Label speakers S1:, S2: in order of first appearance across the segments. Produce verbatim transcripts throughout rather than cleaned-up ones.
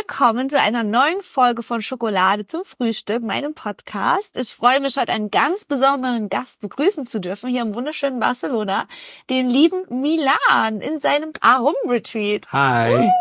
S1: willkommen zu einer neuen Folge von Schokolade zum Frühstück, meinem Podcast. Ich freue mich, heute einen ganz besonderen Gast begrüßen zu dürfen, hier im wunderschönen Barcelona, den lieben Milan in seinem Arom-Retreat.
S2: Hi.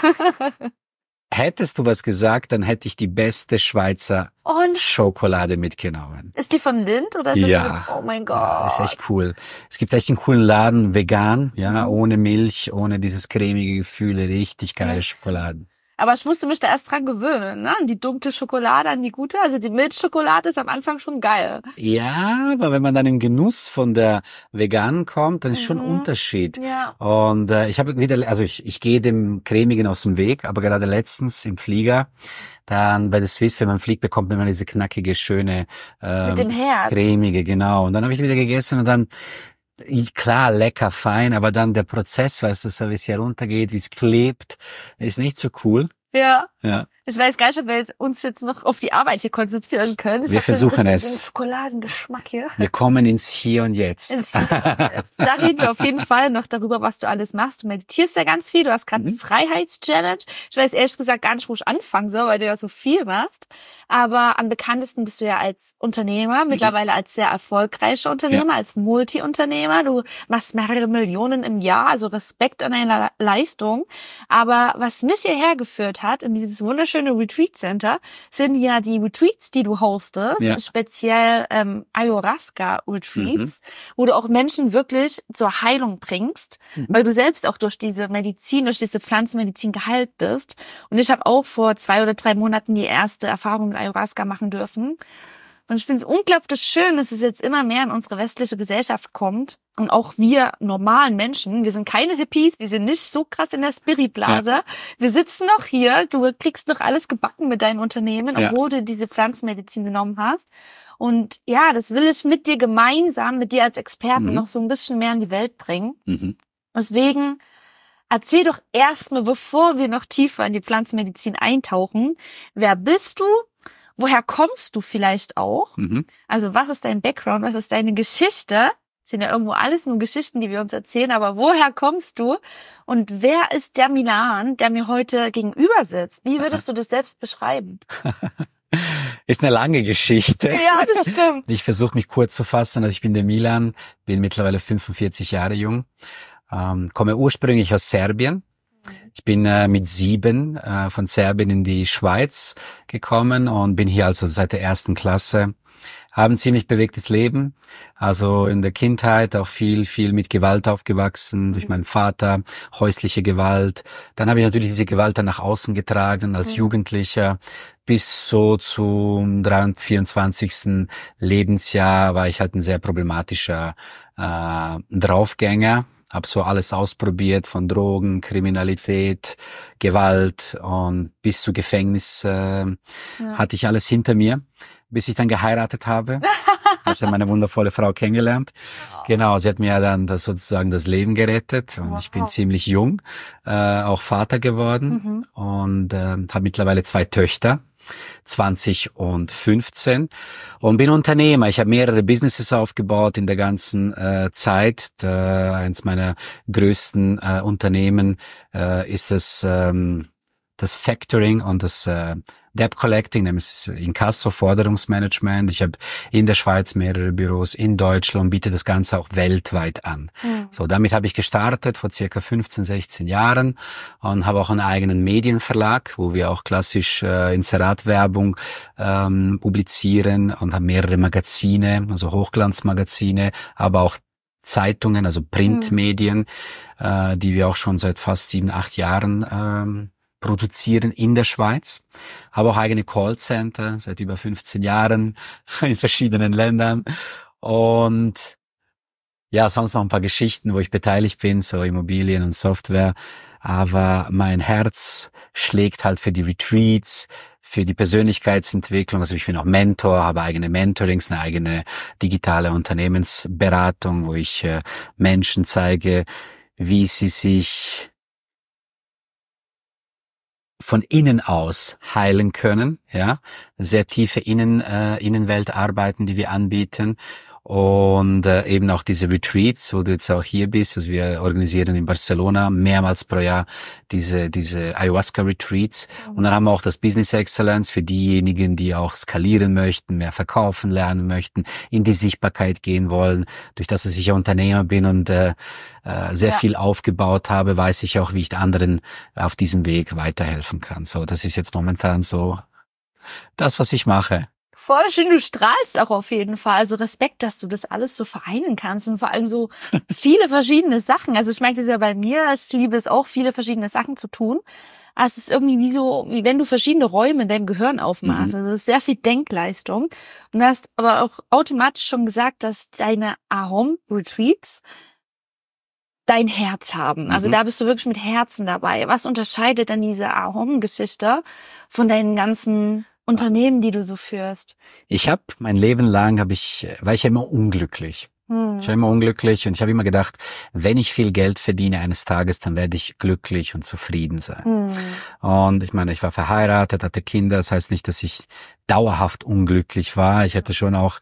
S2: Hättest du was gesagt, dann hätte ich die beste Schweizer
S1: Und
S2: Schokolade mitgenommen.
S1: ist die von Lindt oder ist
S2: Ja.
S1: das? Oh mein Gott.
S2: Ja, ist echt cool. Es gibt echt einen coolen Laden, vegan, ja, ohne Milch, ohne dieses cremige Gefühl, richtig geile
S1: Ja.
S2: Schokoladen.
S1: Aber ich musste mich da erst dran gewöhnen, ne? An die dunkle Schokolade, an die gute. Also die Milchschokolade ist am Anfang schon geil.
S2: Ja, aber wenn man dann im Genuss von der veganen kommt, dann ist schon ein
S1: Mhm.
S2: Unterschied.
S1: Ja.
S2: Und äh, ich habe wieder, also ich, ich gehe dem cremigen aus dem Weg, aber gerade letztens im Flieger, dann bei der Swiss, wenn man fliegt, bekommt man immer diese knackige, schöne, ähm,
S1: Mit dem Herz.
S2: cremige, genau. Und dann habe ich wieder gegessen und dann, ich- klar, lecker, fein, aber dann der Prozess, weißt du, so wie es hier runtergeht, wie es klebt, ist nicht so cool.
S1: Ja.
S2: Ja.
S1: Ich weiß gar nicht, ob wir uns jetzt noch auf die Arbeit hier konzentrieren können. Ich
S2: Wir
S1: hab so ein
S2: versuchen
S1: bisschen
S2: es.
S1: Den Schokoladengeschmack hier.
S2: Wir kommen ins Hier und Jetzt.
S1: Ins Hier und Jetzt. Da reden wir auf jeden Fall noch darüber, was du alles machst. Du meditierst ja ganz viel. Du hast gerade
S2: Mhm.
S1: eine Freiheitschallenge. Ich weiß ehrlich gesagt gar nicht, wo ich anfangen soll, weil du ja so viel machst. Aber am bekanntesten bist du ja als Unternehmer, mittlerweile als sehr erfolgreicher Unternehmer, als Multi-Unternehmer. Du machst mehrere Millionen im Jahr, also Respekt an deiner Leistung. Aber was mich hierher geführt hat, in dieses wunderschöne Retreat Center, sind ja die Retreats, die du hostest,
S2: Ja.
S1: speziell ähm, Ayahuasca-Retreats, wo du auch Menschen wirklich zur Heilung bringst,
S2: Mhm.
S1: weil du selbst auch durch diese Medizin, durch diese Pflanzenmedizin geheilt bist. Und ich habe auch vor zwei oder drei Monaten die erste Erfahrung mit Ayahuasca machen dürfen. Und ich finde es unglaublich schön, dass es jetzt immer mehr in unsere westliche Gesellschaft kommt. Und auch wir normalen Menschen, wir sind keine Hippies, wir sind nicht so krass in der Spiritblase. Ja. Wir sitzen noch hier, du kriegst noch alles gebacken mit deinem Unternehmen, obwohl ja. du diese Pflanzenmedizin genommen hast. Und ja, das will ich mit dir gemeinsam, mit dir als Experten mhm. noch so ein bisschen mehr in die Welt bringen. Mhm. Deswegen erzähl doch erstmal, bevor wir noch tiefer in die Pflanzenmedizin eintauchen, wer bist du? Woher kommst du vielleicht auch? Mhm. Also was ist dein Background? Was ist deine Geschichte? Das sind ja irgendwo alles nur Geschichten, die wir uns erzählen, aber woher kommst du? Und wer ist der Milan, der mir heute gegenüber sitzt? Wie würdest du das selbst beschreiben?
S2: Ist eine lange Geschichte.
S1: Ja, das stimmt.
S2: Ich versuche mich kurz zu fassen. Also ich bin der Milan, bin mittlerweile fünfundvierzig Jahre jung, ähm, komme ursprünglich aus Serbien. Ich bin äh, mit sieben äh, von Serbien in die Schweiz gekommen und bin hier also seit der ersten Klasse. Habe ein ziemlich bewegtes Leben. Also in der Kindheit auch viel, viel mit Gewalt aufgewachsen, durch meinen Vater, häusliche Gewalt. Dann habe ich natürlich diese Gewalt dann nach außen getragen als mhm. Jugendlicher. Bis so zum vierundzwanzigsten Lebensjahr war ich halt ein sehr problematischer äh, Draufgänger. Hab so alles ausprobiert, von Drogen, Kriminalität, Gewalt und bis zu Gefängnis äh, ja. hatte ich alles hinter mir, bis ich dann geheiratet habe. Also meine wundervolle Frau kennengelernt. Genau, sie hat mir dann das sozusagen das Leben gerettet und wow. ich bin ziemlich jung, äh, auch Vater geworden mhm. und äh, habe mittlerweile zwei Töchter. zwanzig und fünfzehn und bin Unternehmer. Ich habe mehrere Businesses aufgebaut in der ganzen äh, Zeit. Äh, eins meiner größten äh, Unternehmen äh, ist das ähm, das Factoring und das äh, Debt Collecting, nämlich Inkasso, Forderungsmanagement. Ich habe in der Schweiz mehrere Büros, in Deutschland und biete das Ganze auch weltweit an. Mhm. So, damit habe ich gestartet vor circa fünfzehn, sechzehn Jahren und habe auch einen eigenen Medienverlag, wo wir auch klassisch äh, Inseratwerbung ähm, publizieren und haben mehrere Magazine, also Hochglanzmagazine, aber auch Zeitungen, also Printmedien, mhm. äh, die wir auch schon seit fast sieben, acht Jahren ähm, produzieren in der Schweiz. Habe auch eigene Callcenter seit über fünfzehn Jahren in verschiedenen Ländern. Und ja, sonst noch ein paar Geschichten, wo ich beteiligt bin, so Immobilien und Software. Aber mein Herz schlägt halt für die Retreats, für die Persönlichkeitsentwicklung. Also ich bin auch Mentor, habe eigene Mentorings, eine eigene digitale Unternehmensberatung, wo ich äh, Menschen zeige, wie sie sich von innen aus heilen können, ja, sehr tiefe Innen, äh, Innenwelt arbeiten, die wir anbieten. und äh, eben auch diese Retreats, wo du jetzt auch hier bist. Also wir organisieren in Barcelona mehrmals pro Jahr diese diese Ayahuasca-Retreats. Mhm. Und dann haben wir auch das Business Excellence für diejenigen, die auch skalieren möchten, mehr verkaufen lernen möchten, in die Sichtbarkeit gehen wollen. Durch das, dass ich ja Unternehmer bin und äh, äh, sehr ja. viel aufgebaut habe, weiß ich auch, wie ich anderen auf diesem Weg weiterhelfen kann. So, das ist jetzt momentan so das, was ich mache.
S1: Voll schön, du strahlst auch auf jeden Fall. Also Respekt, dass du das alles so vereinen kannst und vor allem so viele verschiedene Sachen. Also ich merke das ja bei mir, ich liebe es auch, viele verschiedene Sachen zu tun. Aber es ist irgendwie wie so, wie wenn du verschiedene Räume in deinem Gehirn aufmachst. Mhm. Also es ist sehr viel Denkleistung. Und du hast aber auch automatisch schon gesagt, dass deine Ahom-Retreats dein Herz haben. Also mhm. da bist du wirklich mit Herzen dabei. Was unterscheidet denn diese Ahom-Geschichte von deinen ganzen Unternehmen, die du so führst?
S2: Ich habe mein Leben lang habe ich war ich ja immer unglücklich. Hm. Ich war immer unglücklich und ich habe immer gedacht, wenn ich viel Geld verdiene eines Tages, dann werde ich glücklich und zufrieden sein. Hm. Und ich meine, ich war verheiratet, hatte Kinder, das heißt nicht, dass ich dauerhaft unglücklich war. Ich hatte schon auch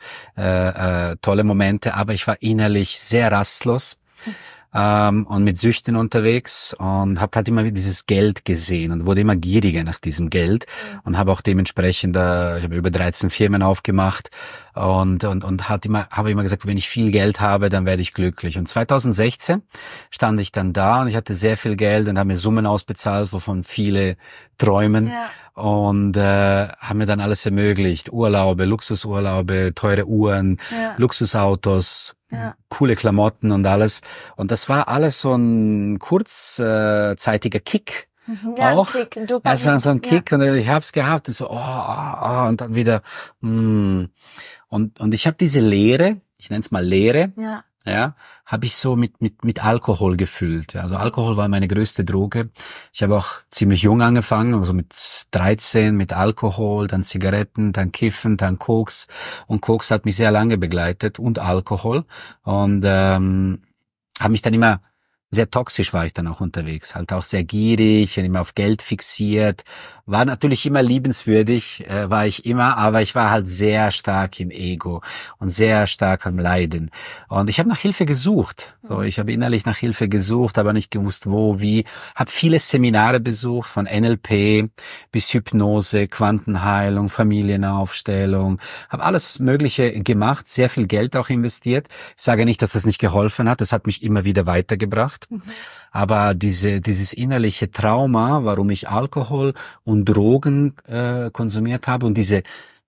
S2: äh, äh, tolle Momente, aber ich war innerlich sehr rastlos. Hm. Ähm, und mit Süchten unterwegs und habe halt immer dieses Geld gesehen und wurde immer gieriger nach diesem Geld mhm. und habe auch dementsprechend, äh, ich habe über dreizehn Firmen aufgemacht und und und hat immer habe immer gesagt, wenn ich viel Geld habe, dann werde ich glücklich. Und zwanzig sechzehn stand ich dann da und ich hatte sehr viel Geld und habe mir Summen ausbezahlt, wovon viele träumen. Ja. Und äh, haben mir dann alles ermöglicht. Urlaube, Luxusurlaube, teure Uhren, ja. Luxusautos, ja. coole Klamotten und alles. Und das war alles so ein kurzzeitiger Kick. Ja, auch. Ein Kick, ein das war so ein Kick ja. und ich hab's gehabt und so, oh, oh, oh, und dann wieder, mm. und und ich habe diese Leere, ich nenne es mal Leere, ja. ja, habe ich so mit mit mit Alkohol gefüllt. Also Alkohol war meine größte Droge. Ich habe auch ziemlich jung angefangen, also mit dreizehn mit Alkohol, dann Zigaretten, dann Kiffen, dann Koks. Und Koks hat mich sehr lange begleitet und Alkohol. Und ähm, habe mich dann immer sehr toxisch war ich dann auch unterwegs, halt auch sehr gierig und immer auf Geld fixiert, war natürlich immer liebenswürdig, äh, war ich immer, aber ich war halt sehr stark im Ego und sehr stark am Leiden und ich habe nach Hilfe gesucht, so ich habe innerlich nach Hilfe gesucht, aber nicht gewusst wo, wie, habe viele Seminare besucht, von N L P bis Hypnose, Quantenheilung, Familienaufstellung, habe alles Mögliche gemacht, sehr viel Geld auch investiert. Ich sage nicht, dass das nicht geholfen hat, das hat mich immer wieder weitergebracht. Mhm. Aber diese dieses innerliche Trauma, warum ich Alkohol und Drogen äh, konsumiert habe und diese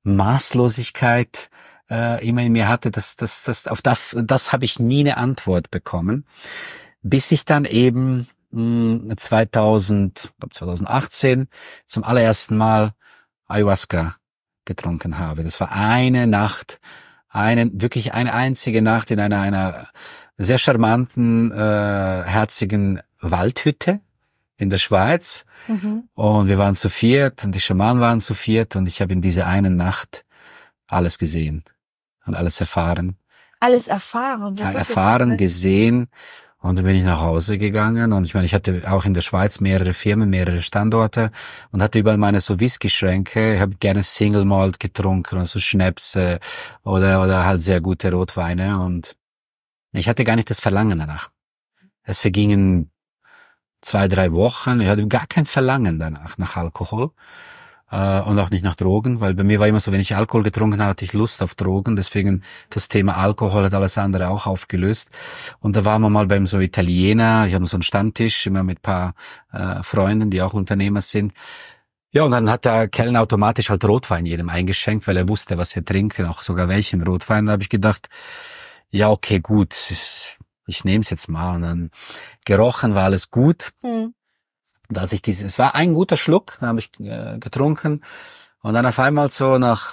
S2: Maßlosigkeit äh, immer in mir hatte, das das das auf das das habe ich nie eine Antwort bekommen, bis ich dann eben mh, zweitausend, zweitausendachtzehn zum allerersten Mal Ayahuasca getrunken habe. Das war eine Nacht, eine wirklich eine einzige Nacht in einer einer sehr charmanten, äh, herzigen Waldhütte in der Schweiz. Mhm. Und wir waren zu viert und die Schamanen waren zu viert und ich habe in dieser einen Nacht alles gesehen und alles erfahren.
S1: Alles erfahren?
S2: Das ja, ist erfahren, gesehen. Und dann bin ich nach Hause gegangen und ich meine, ich hatte auch in der Schweiz mehrere Firmen, mehrere Standorte und hatte überall meine so Whisky-Schränke. Ich habe gerne Single Malt getrunken und so Schnäpse oder oder halt sehr gute Rotweine und ich hatte gar nicht das Verlangen danach. Es vergingen zwei, drei Wochen. Ich hatte gar kein Verlangen danach, nach Alkohol äh, und auch nicht nach Drogen, weil bei mir war immer so, wenn ich Alkohol getrunken habe, hatte ich Lust auf Drogen. Deswegen das Thema Alkohol hat alles andere auch aufgelöst. Und da waren wir mal beim so Italiener. Ich habe so einen Stammtisch, immer mit ein paar äh, Freunden, die auch Unternehmer sind. Ja, und dann hat der Kellner automatisch halt Rotwein jedem eingeschenkt, weil er wusste, was wir trinken, auch sogar welchen Rotwein. Da habe ich gedacht, ja, okay, gut, ich nehme es jetzt mal. Und dann gerochen war alles gut. Hm. Und als ich dieses, es war ein guter Schluck, dann habe ich äh, getrunken. Und dann auf einmal so nach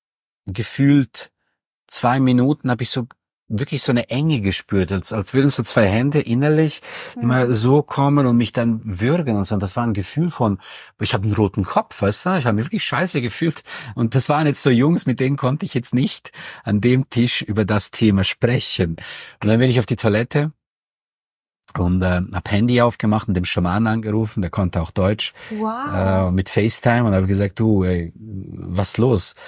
S2: gefühlt zwei Minuten habe ich so wirklich so eine Enge gespürt, als, als würden so zwei Hände innerlich mhm. immer so kommen und mich dann würgen und so. Und das war ein Gefühl von, ich habe einen roten Kopf, weißt du? Ich habe mich wirklich scheiße gefühlt. Und das waren jetzt so Jungs, mit denen konnte ich jetzt nicht an dem Tisch über das Thema sprechen. Und dann bin ich auf die Toilette und äh, hab Handy aufgemacht und dem Schaman angerufen, der konnte auch Deutsch, wow. äh, mit FaceTime und habe gesagt, du, ey, was los?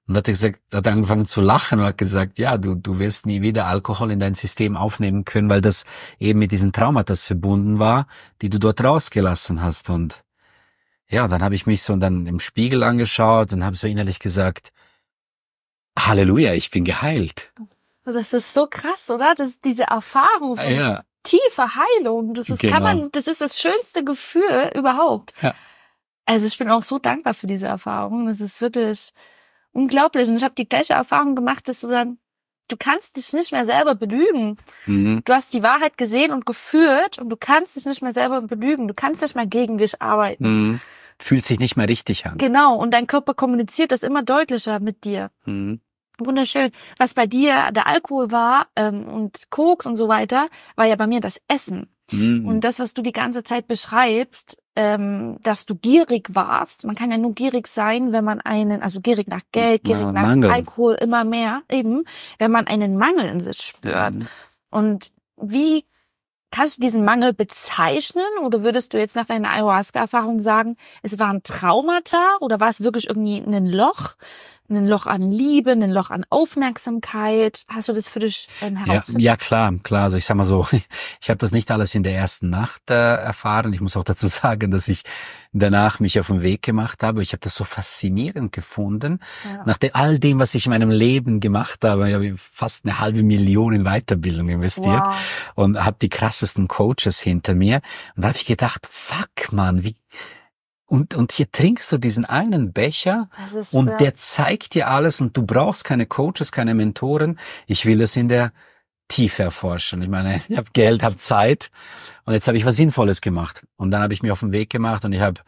S2: Und hat er gesagt, hat angefangen zu lachen und hat gesagt, ja, du, du wirst nie wieder Alkohol in dein System aufnehmen können, weil das eben mit diesen Traumata verbunden war, die du dort rausgelassen hast. Und ja, dann habe ich mich so dann im Spiegel angeschaut und habe so innerlich gesagt, Halleluja, ich bin geheilt.
S1: Das ist so krass, oder? Das ist diese Erfahrung von
S2: Ja.
S1: tiefer Heilung. Das ist,
S2: Genau.
S1: kann man, das ist das schönste Gefühl überhaupt.
S2: Ja.
S1: Also ich bin auch so dankbar für diese Erfahrung. Das ist wirklich unglaublich. Und ich habe die gleiche Erfahrung gemacht, dass du dann, du kannst dich nicht mehr selber belügen.
S2: Mhm.
S1: Du hast die Wahrheit gesehen und gefühlt und du kannst dich nicht mehr selber belügen. Du kannst nicht mehr gegen dich arbeiten.
S2: Mhm. Fühlt sich nicht mehr richtig an.
S1: Genau. Und dein Körper kommuniziert das immer deutlicher mit dir.
S2: Mhm.
S1: Wunderschön. Was bei dir der Alkohol war ähm, und Koks und so weiter, war ja bei mir das Essen.
S2: Mhm.
S1: Und das, was du die ganze Zeit beschreibst, ähm, dass du gierig warst. Man kann ja nur gierig sein, wenn man einen, also gierig nach Geld, gierig
S2: Ja,
S1: nach
S2: Mangel.
S1: Alkohol, immer mehr, eben, wenn man einen Mangel in sich spürt.
S2: Mhm.
S1: Und wie kannst du diesen Mangel bezeichnen? Oder würdest du jetzt nach deiner Ayahuasca-Erfahrung sagen, es war ein Traumata oder war es wirklich irgendwie ein Loch? Ein Loch an Liebe, ein Loch an Aufmerksamkeit. Hast du das für dich ähm,
S2: Ja,
S1: herausgefunden?
S2: ja, klar, klar. Also ich sag mal so, ich habe das nicht alles in der ersten Nacht äh, erfahren. Ich muss auch dazu sagen, dass ich danach mich auf den Weg gemacht habe. Ich habe das so faszinierend gefunden.
S1: Ja.
S2: Nach de, all dem, was ich in meinem Leben gemacht habe, ich habe fast eine halbe Million in Weiterbildung investiert
S1: Wow.
S2: und habe die krassesten Coaches hinter mir. Und da habe ich gedacht, fuck, Mann, wie... Und, und hier trinkst du diesen einen Becher
S1: Das ist,
S2: und
S1: ja.
S2: der zeigt dir alles und du brauchst keine Coaches, keine Mentoren. Ich will es in der Tiefe erforschen. Ich meine, ich habe Geld, habe Zeit und jetzt habe ich was Sinnvolles gemacht. Und dann habe ich mich auf den Weg gemacht und ich habe,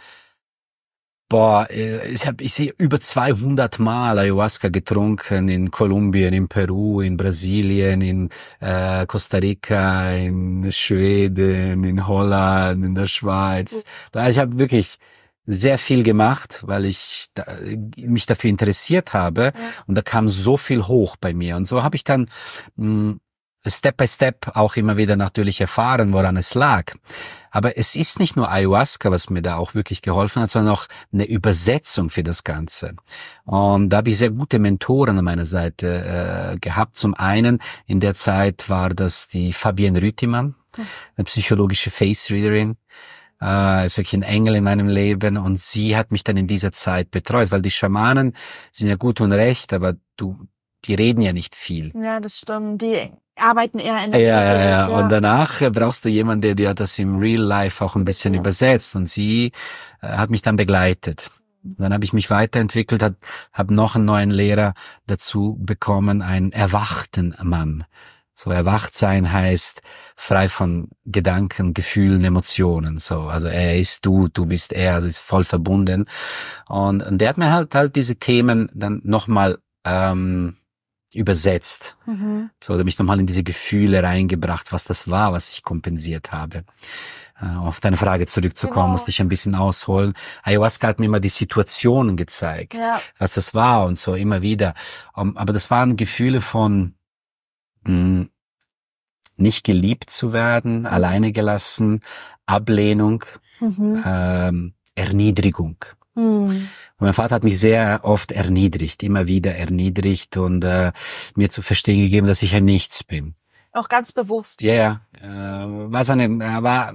S2: boah, ich habe, ich sehe über zweihundert Mal Ayahuasca getrunken in Kolumbien, in Peru, in Brasilien, in äh, Costa Rica, in Schweden, in Holland, in der Schweiz. Mhm. Ich habe wirklich sehr viel gemacht, weil ich da, mich dafür interessiert habe. Ja. Und da kam so viel hoch bei mir. Und so habe ich dann mh, Step by Step auch immer wieder natürlich erfahren, woran es lag. Aber es ist nicht nur Ayahuasca, was mir da auch wirklich geholfen hat, sondern auch eine Übersetzung für das Ganze. Und da habe ich sehr gute Mentoren an meiner Seite äh, gehabt. Zum einen in der Zeit war das die Fabienne Rüttimann, eine psychologische Face-Readerin. Äh, ist wirklich ein Engel in meinem Leben und sie hat mich dann in dieser Zeit betreut, weil die Schamanen sind ja gut und recht, aber du, die reden ja nicht viel.
S1: Ja, das stimmt. Die arbeiten eher in der
S2: ja,
S1: Mitte.
S2: Ja, ja,
S1: ja.
S2: Und danach brauchst du jemanden, der dir das im Real Life auch ein bisschen ja. übersetzt und sie äh, hat mich dann begleitet. Dann habe ich mich weiterentwickelt, habe hab noch einen neuen Lehrer dazu bekommen, einen erwachten Mann. So erwacht sein heißt frei von Gedanken, Gefühlen, Emotionen. So, also er ist du, du bist er, also ist voll verbunden. Und, und der hat mir halt halt diese Themen dann nochmal ähm, übersetzt. Mhm. So, der mich nochmal in diese Gefühle reingebracht, was das war, was ich kompensiert habe. Äh, auf deine Frage zurückzukommen, genau. musste ich ein bisschen ausholen. Ayahuasca hat mir immer die Situationen gezeigt, ja. was das war und so immer wieder. Um, aber das waren Gefühle von mh, nicht geliebt zu werden, alleine gelassen, Ablehnung, mhm. ähm, Erniedrigung. Mhm. Mein Vater hat mich sehr oft erniedrigt, immer wieder erniedrigt und äh, mir zu verstehen gegeben, dass ich ein Nichts bin.
S1: Auch ganz bewusst.
S2: Ja, yeah, ja. Äh, war seine, er war,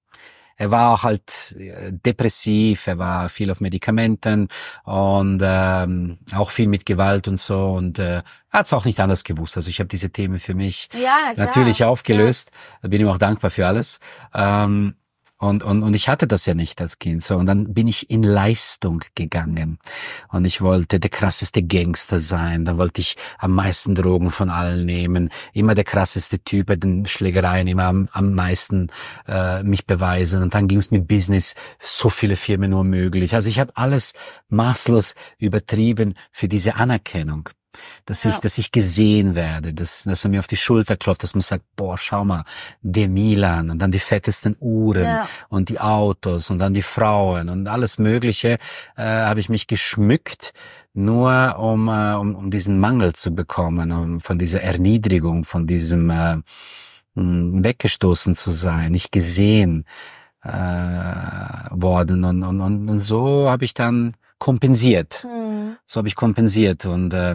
S2: er war auch halt depressiv, er war viel auf Medikamenten und ähm, auch viel mit Gewalt und so und äh, er hat es auch nicht anders gewusst. Also ich habe diese Themen für mich
S1: ja,
S2: natürlich aufgelöst, ja. bin ihm auch dankbar für alles. Ähm, Und, und, und ich hatte das ja nicht als Kind, so. Und dann bin ich in Leistung gegangen. Und ich wollte der krasseste Gangster sein. Dann wollte ich am meisten Drogen von allen nehmen. Immer der krasseste Typ bei den Schlägereien, immer am, am meisten äh, mich beweisen. Und dann ging es mit Business, so viele Firmen nur möglich. Also ich habe alles maßlos übertrieben für diese Anerkennung. Dass ja. ich, dass ich gesehen werde, dass, dass man mir auf die Schulter klopft, dass man sagt, boah, schau mal, der Milan und dann die fettesten Uhren ja. und die Autos und dann die Frauen und alles Mögliche, äh, habe ich mich geschmückt, nur um, äh, um, um diesen Mangel zu bekommen, um von dieser Erniedrigung, von diesem äh, weggestoßen zu sein, nicht gesehen äh, worden und, und, und, und so habe ich dann kompensiert. Hm.
S1: Mhm.
S2: So habe ich kompensiert und äh,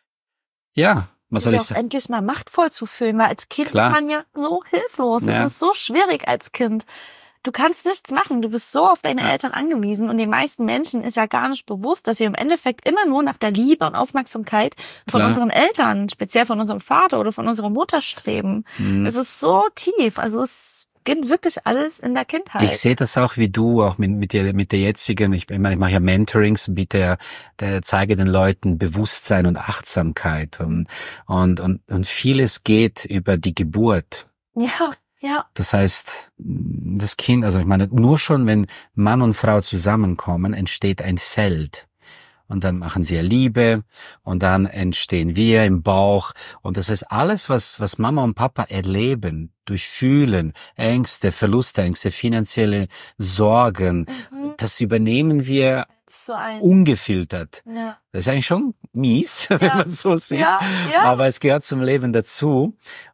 S2: ja, was soll
S1: Sich
S2: ich
S1: auch
S2: sagen?
S1: endlich mal machtvoll zu fühlen, weil als Kind
S2: Klar.
S1: ist man ja so hilflos.
S2: Ja.
S1: Es ist so schwierig als Kind. Du kannst nichts machen. Du bist so auf deine
S2: Ja.
S1: Eltern angewiesen und den meisten Menschen ist ja gar nicht bewusst, dass wir im Endeffekt immer nur nach der Liebe und Aufmerksamkeit von
S2: Klar.
S1: unseren Eltern, speziell von unserem Vater oder von unserer Mutter streben.
S2: Mhm.
S1: Es ist so tief. Also es beginnt wirklich alles in der Kindheit.
S2: Ich sehe das auch wie du, auch mit, mit, der, mit der jetzigen, ich, ich meine, ich mache ja Mentorings, bitte, der zeige den Leuten Bewusstsein und Achtsamkeit und, und, und, und vieles geht über die Geburt.
S1: Ja, ja.
S2: Das heißt, das Kind, also ich meine, nur schon, wenn Mann und Frau zusammenkommen, entsteht ein Feld. Und dann machen sie ja Liebe und dann entstehen wir im Bauch. Und das heißt, alles, was, was Mama und Papa erleben, durchfühlen, Ängste, Verlustängste, finanzielle Sorgen,
S1: Mhm.
S2: das übernehmen wir
S1: So ein.
S2: ungefiltert.
S1: Ja.
S2: Das ist eigentlich schon mies, wenn man so sieht.
S1: Ja, ja.
S2: Aber es gehört zum Leben dazu.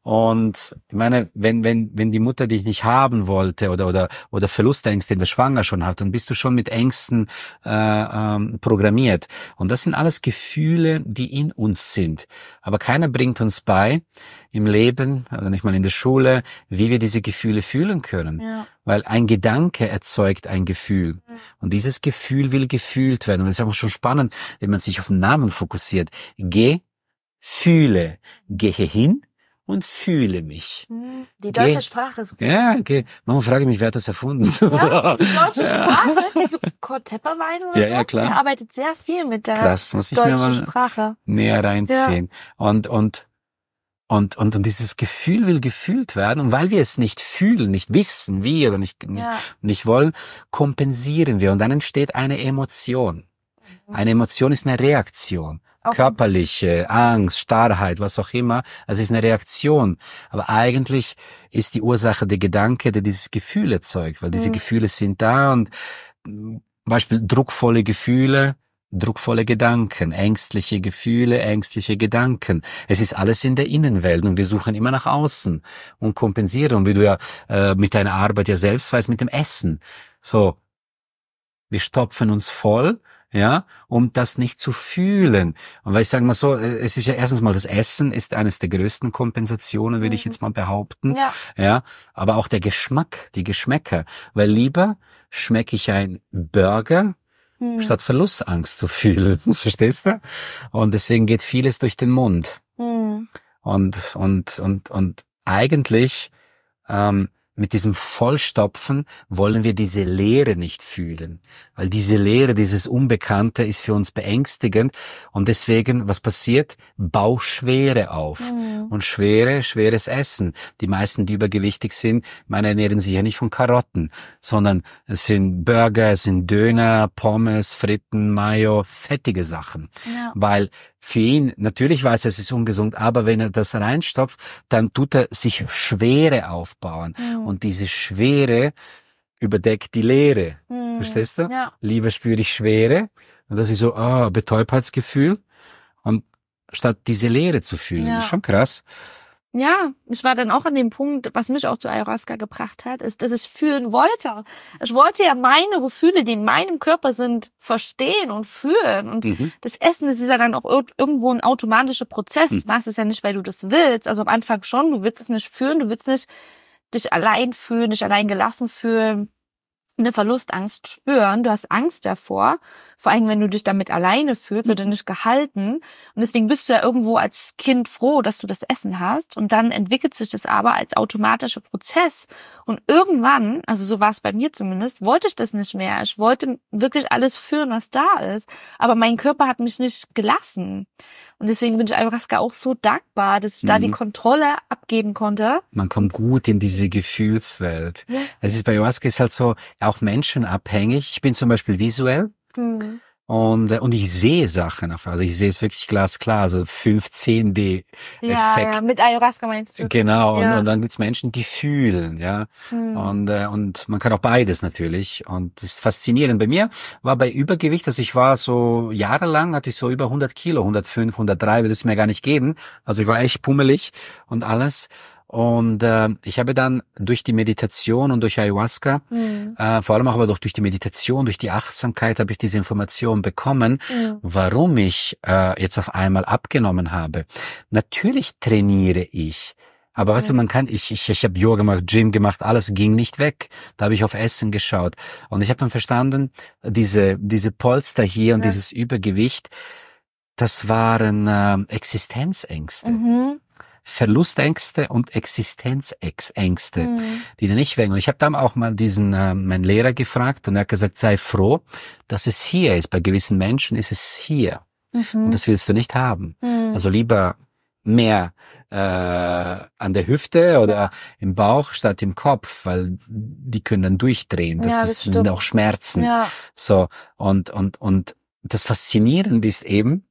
S2: Und ich meine, wenn, wenn, wenn die Mutter dich nicht haben wollte oder, oder, oder Verlustängste in der Schwangerschaft schon hat, dann bist du schon mit Ängsten, äh, ähm, programmiert. Und das sind alles Gefühle, die in uns sind. Aber keiner bringt uns bei, im Leben, also nicht mal in der Schule, wie wir diese Gefühle fühlen können.
S1: Ja.
S2: Weil ein Gedanke erzeugt ein Gefühl. Und dieses Gefühl will gefühlt werden. Und das ist auch schon spannend, wenn man sich auf den Namen fokussiert. Geh, fühle. Gehe hin und fühle mich.
S1: Die deutsche
S2: Geh.
S1: Sprache ist
S2: Ja, okay. Manchmal frage ich mich, wer hat das erfunden?
S1: Ja, die deutsche Sprache, kennst du Kurt Tepperwein oder
S2: Ja,
S1: so?
S2: ja, klar.
S1: Der arbeitet sehr viel mit der
S2: Krass, muss ich mir
S1: deutschen
S2: mal
S1: Sprache.
S2: näher reinziehen. Und, und, und, und, und dieses Gefühl will gefühlt werden. Und weil wir es nicht fühlen, nicht wissen, wie oder nicht,
S1: Ja.
S2: nicht wollen, kompensieren wir. Und dann entsteht eine Emotion. Eine Emotion ist eine Reaktion.
S1: Auch-
S2: Körperliche, Angst, Starrheit, was auch immer. Also es ist eine Reaktion. Aber eigentlich ist die Ursache der Gedanke, der dieses Gefühl erzeugt. Weil diese
S1: Mhm.
S2: Gefühle sind da und mm, Beispiel druckvolle Gefühle, druckvolle Gedanken, ängstliche Gefühle, ängstliche Gedanken. Es ist alles in der Innenwelt und wir suchen immer nach außen und kompensieren. Und wie du ja äh, mit deiner Arbeit ja selbst weißt, mit dem Essen. So, wir stopfen uns voll, ja, um das nicht zu fühlen. Und weil ich sage mal so, äh, es ist ja erstens mal, das Essen ist eines der größten Kompensationen, würde ich
S1: Mhm.
S2: jetzt mal behaupten.
S1: Ja.
S2: Ja, aber auch der Geschmack, die Geschmäcker. Weil lieber schmecke ich ein Burger,
S1: Hm.
S2: statt Verlustangst zu fühlen. Verstehst du? Und deswegen geht vieles durch den Mund.
S1: Hm.
S2: Und, und, und, und eigentlich, ähm, mit diesem Vollstopfen wollen wir diese Leere nicht fühlen. Weil diese Leere, dieses Unbekannte ist für uns beängstigend. Und deswegen, was passiert? Bauchschwere auf.
S1: Hm.
S2: Und schwere, schweres Essen. Die meisten, die übergewichtig sind, meine ernähren sich ja nicht von Karotten, sondern es sind Burger, es sind Döner, Pommes, Fritten, Mayo, fettige Sachen.
S1: Ja.
S2: Weil für ihn, natürlich weiß er, es ist ungesund, aber wenn er das reinstopft, dann tut er sich Schwere aufbauen.
S1: Hm.
S2: Und diese Schwere überdeckt die Leere.
S1: Hm.
S2: Verstehst du?
S1: Ja.
S2: Lieber spüre ich Schwere. Und das ist so, ah, Betäubtheitsgefühl. Und statt diese Leere zu fühlen.
S1: Ja.
S2: Das ist schon krass.
S1: Ja, ich war dann auch an dem Punkt, was mich auch zu Ayahuasca gebracht hat, ist, dass ich fühlen wollte. Ich wollte ja meine Gefühle, die in meinem Körper sind, verstehen und fühlen. Und
S2: Mhm.
S1: das Essen, das ist ja dann auch ir- irgendwo ein automatischer Prozess.
S2: Mhm.
S1: Du machst es ja nicht, weil du das willst. Also am Anfang schon, du willst es nicht fühlen, du willst nicht dich allein fühlen, dich allein gelassen fühlen, eine Verlustangst spüren. Du hast Angst davor, vor allem wenn du dich damit alleine fühlst oder nicht gehalten. Und deswegen bist du ja irgendwo als Kind froh, dass du das Essen hast. Und dann entwickelt sich das aber als automatischer Prozess. Und irgendwann, also so war es bei mir zumindest, wollte ich das nicht mehr. Ich wollte wirklich alles fühlen, was da ist. Aber mein Körper hat mich nicht gelassen. Und deswegen bin ich Ayahuasca auch so dankbar, dass ich da
S2: Mhm.
S1: die Kontrolle abgeben konnte.
S2: Man kommt gut in diese Gefühlswelt.
S1: Ja.
S2: Es ist bei Ayahuasca ist halt so auch menschenabhängig. Ich bin zum Beispiel visuell
S1: Hm.
S2: und äh, und ich sehe Sachen. Also ich sehe es wirklich glasklar. Also fünfzehn D
S1: Ja,
S2: Effekt.
S1: ja, mit Ayahuasca meinst du?
S2: Genau.
S1: Ja.
S2: Und, und dann gibt's Menschen, die fühlen, ja.
S1: Hm.
S2: Und äh, und man kann auch beides natürlich. Und das ist faszinierend. Bei mir war bei Übergewicht, also ich war so jahrelang, hatte ich so über hundert Kilo, hundertfünf, hundertdrei, würde es mir gar nicht geben. Also ich war echt pummelig und alles. Und äh, ich habe dann durch die Meditation und durch Ayahuasca, mhm. äh, vor allem auch aber durch, durch die Meditation, durch die Achtsamkeit habe ich diese Information bekommen, mhm. warum ich äh, jetzt auf einmal abgenommen habe. Natürlich trainiere ich. Aber mhm. weißt du, man kann, ich, ich, ich habe Yoga gemacht, Gym gemacht, alles ging nicht weg. Da habe ich auf Essen geschaut. Und ich habe dann verstanden, diese, diese Polster hier und ja. dieses Übergewicht, das waren äh, Existenzängste. Mhm. Verlustängste und Existenzängste, mhm. die da nicht weg. Und ich habe dann auch mal diesen äh, meinen Lehrer gefragt und er hat gesagt, sei froh, dass es hier ist. Bei gewissen Menschen ist es hier. Mhm. Und das willst du nicht haben. Mhm. Also lieber mehr äh, an der Hüfte oder im Bauch statt im Kopf, weil die können dann durchdrehen. Das, ja, das sind auch Schmerzen. Ja. So, und, und, und das Faszinierende ist eben,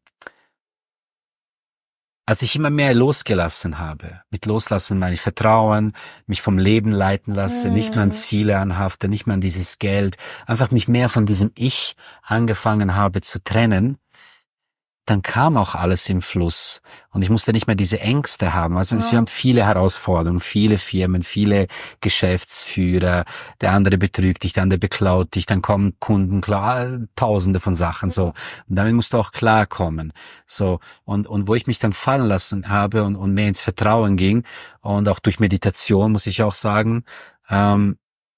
S2: als ich immer mehr losgelassen habe, mit Loslassen meine ich Vertrauen, mich vom Leben leiten lasse, mhm. nicht mehr an Ziele anhafte, nicht mehr an dieses Geld, einfach mich mehr von diesem Ich angefangen habe zu trennen, dann kam auch alles im Fluss und ich musste nicht mehr diese Ängste haben. Also ja. Sie haben viele Herausforderungen, viele Firmen, viele Geschäftsführer, der andere betrügt dich, der andere beklaut dich, dann kommen Kunden, klar, tausende von Sachen, so. Und damit musst du auch klarkommen, so. Und, und wo ich mich dann fallen lassen habe und, und mehr ins Vertrauen ging und auch durch Meditation, muss ich auch sagen, ähm,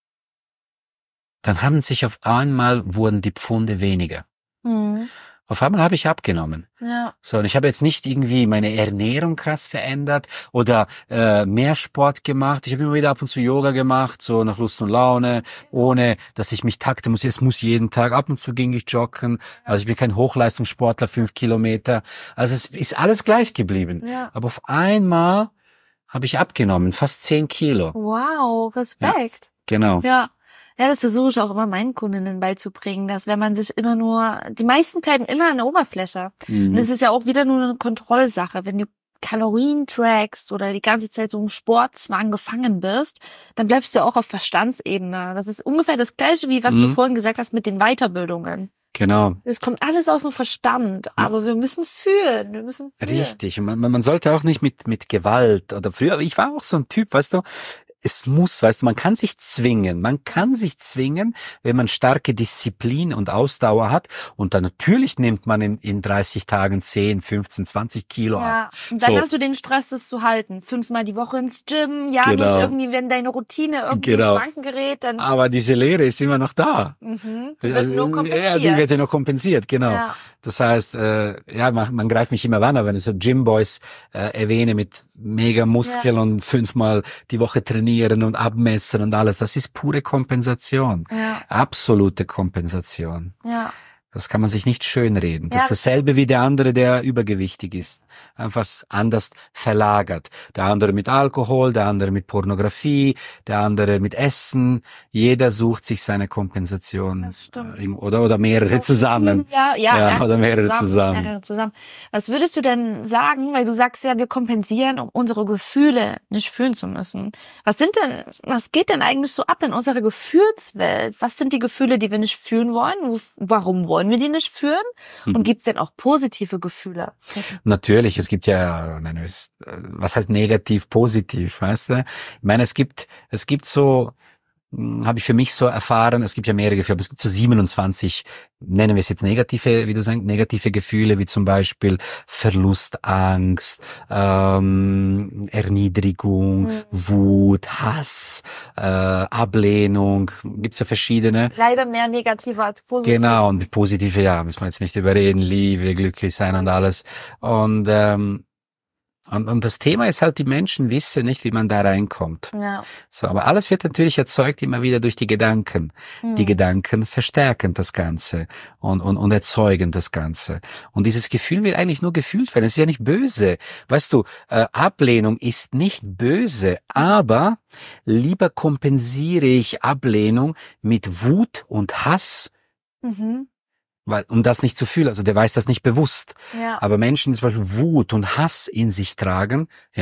S2: dann haben sich auf einmal, wurden die Pfunde weniger. Mhm. Auf einmal habe ich abgenommen. Ja. So, und ich habe jetzt nicht irgendwie meine Ernährung krass verändert oder äh, mehr Sport gemacht. Ich habe immer wieder ab und zu Yoga gemacht, so nach Lust und Laune, ohne dass ich mich takte muss. Es muss jeden Tag. Ab und zu ging ich joggen. Also ich bin kein Hochleistungssportler, fünf Kilometer. Also es ist alles gleich geblieben. Ja. Aber auf einmal habe ich abgenommen, fast zehn Kilo.
S1: Wow, Respekt.
S2: Ja, genau.
S1: Ja. Ja, das versuche ich auch immer meinen Kundinnen beizubringen, dass wenn man sich immer nur, die meisten bleiben immer an der Oberfläche. Mhm. Und das ist ja auch wieder nur eine Kontrollsache. Wenn du Kalorien trackst oder die ganze Zeit so im Sportzwang gefangen bist, dann bleibst du auch auf Verstandsebene. Das ist ungefähr das Gleiche, wie was mhm. du vorhin gesagt hast mit den Weiterbildungen.
S2: Genau.
S1: Das kommt alles aus dem Verstand, aber wir müssen fühlen, wir müssen fühlen.
S2: Richtig. Man, man sollte auch nicht mit, mit Gewalt oder früher, ich war auch so ein Typ, weißt du, es muss, weißt du, man kann sich zwingen, man kann sich zwingen, wenn man starke Disziplin und Ausdauer hat und dann natürlich nimmt man in, in dreißig Tagen zehn, fünfzehn, zwanzig Kilo ab.
S1: Ja, und dann so. Hast du den Stress, das zu halten. Fünfmal die Woche ins Gym, ja genau. Nicht irgendwie, wenn deine Routine irgendwie genau. ins Wanken gerät, dann...
S2: Aber diese Lehre ist immer noch da.
S1: Mhm. Die wird nur kompensiert.
S2: Ja, die wird ja noch kompensiert, genau. Ja. Das heißt, äh, ja, man, man greift mich immer an, wenn ich so Gymboys äh, erwähne mit mega Muskeln ja. und fünfmal die Woche trainieren und abmessen und alles. Das ist pure Kompensation. Ja. Absolute Kompensation. Ja. Das kann man sich nicht schönreden. Das ja. ist dasselbe wie der andere, der übergewichtig ist. Einfach anders verlagert. Der andere mit Alkohol, der andere mit Pornografie, der andere mit Essen. Jeder sucht sich seine Kompensation.
S1: Das stimmt.
S2: Oder, oder mehrere so zusammen.
S1: Ja, ja,
S2: ja, oder mehrere zusammen, zusammen.
S1: Mehrere zusammen. Was würdest du denn sagen, weil du sagst ja, wir kompensieren, um unsere Gefühle nicht fühlen zu müssen. Was sind denn, was geht denn eigentlich so ab in unserer Gefühlswelt? Was sind die Gefühle, die wir nicht fühlen wollen? Warum wollen wir die nicht führen? Und gibt es denn auch positive Gefühle?
S2: Natürlich, es gibt ja, was heißt negativ, positiv, weißt du? Ich meine, es gibt, es gibt so, habe ich für mich so erfahren, es gibt ja mehrere Gefühle, aber es gibt so siebenundzwanzig, nennen wir es jetzt negative, wie du sagst, negative Gefühle, wie zum Beispiel Verlust, Angst, ähm, Erniedrigung, mhm. Wut, Hass, äh, Ablehnung, gibt's ja verschiedene.
S1: Leider mehr negative als positive.
S2: Genau, und positive, ja, müssen wir jetzt nicht überreden, Liebe, glücklich sein und alles. Und ähm, Und, und das Thema ist halt, die Menschen wissen nicht, wie man da reinkommt. Ja. So, aber alles wird natürlich erzeugt immer wieder durch die Gedanken. Hm. Die Gedanken verstärken das Ganze und, und, und erzeugen das Ganze. Und dieses Gefühl will eigentlich nur gefühlt werden. Es ist ja nicht böse. Weißt du, äh, Ablehnung ist nicht böse, aber lieber kompensiere ich Ablehnung mit Wut und Hass. Mhm. Weil, um das nicht zu fühlen, also der weiß das nicht bewusst. Ja. Aber Menschen, die zum Beispiel Wut und Hass in sich tragen, ja,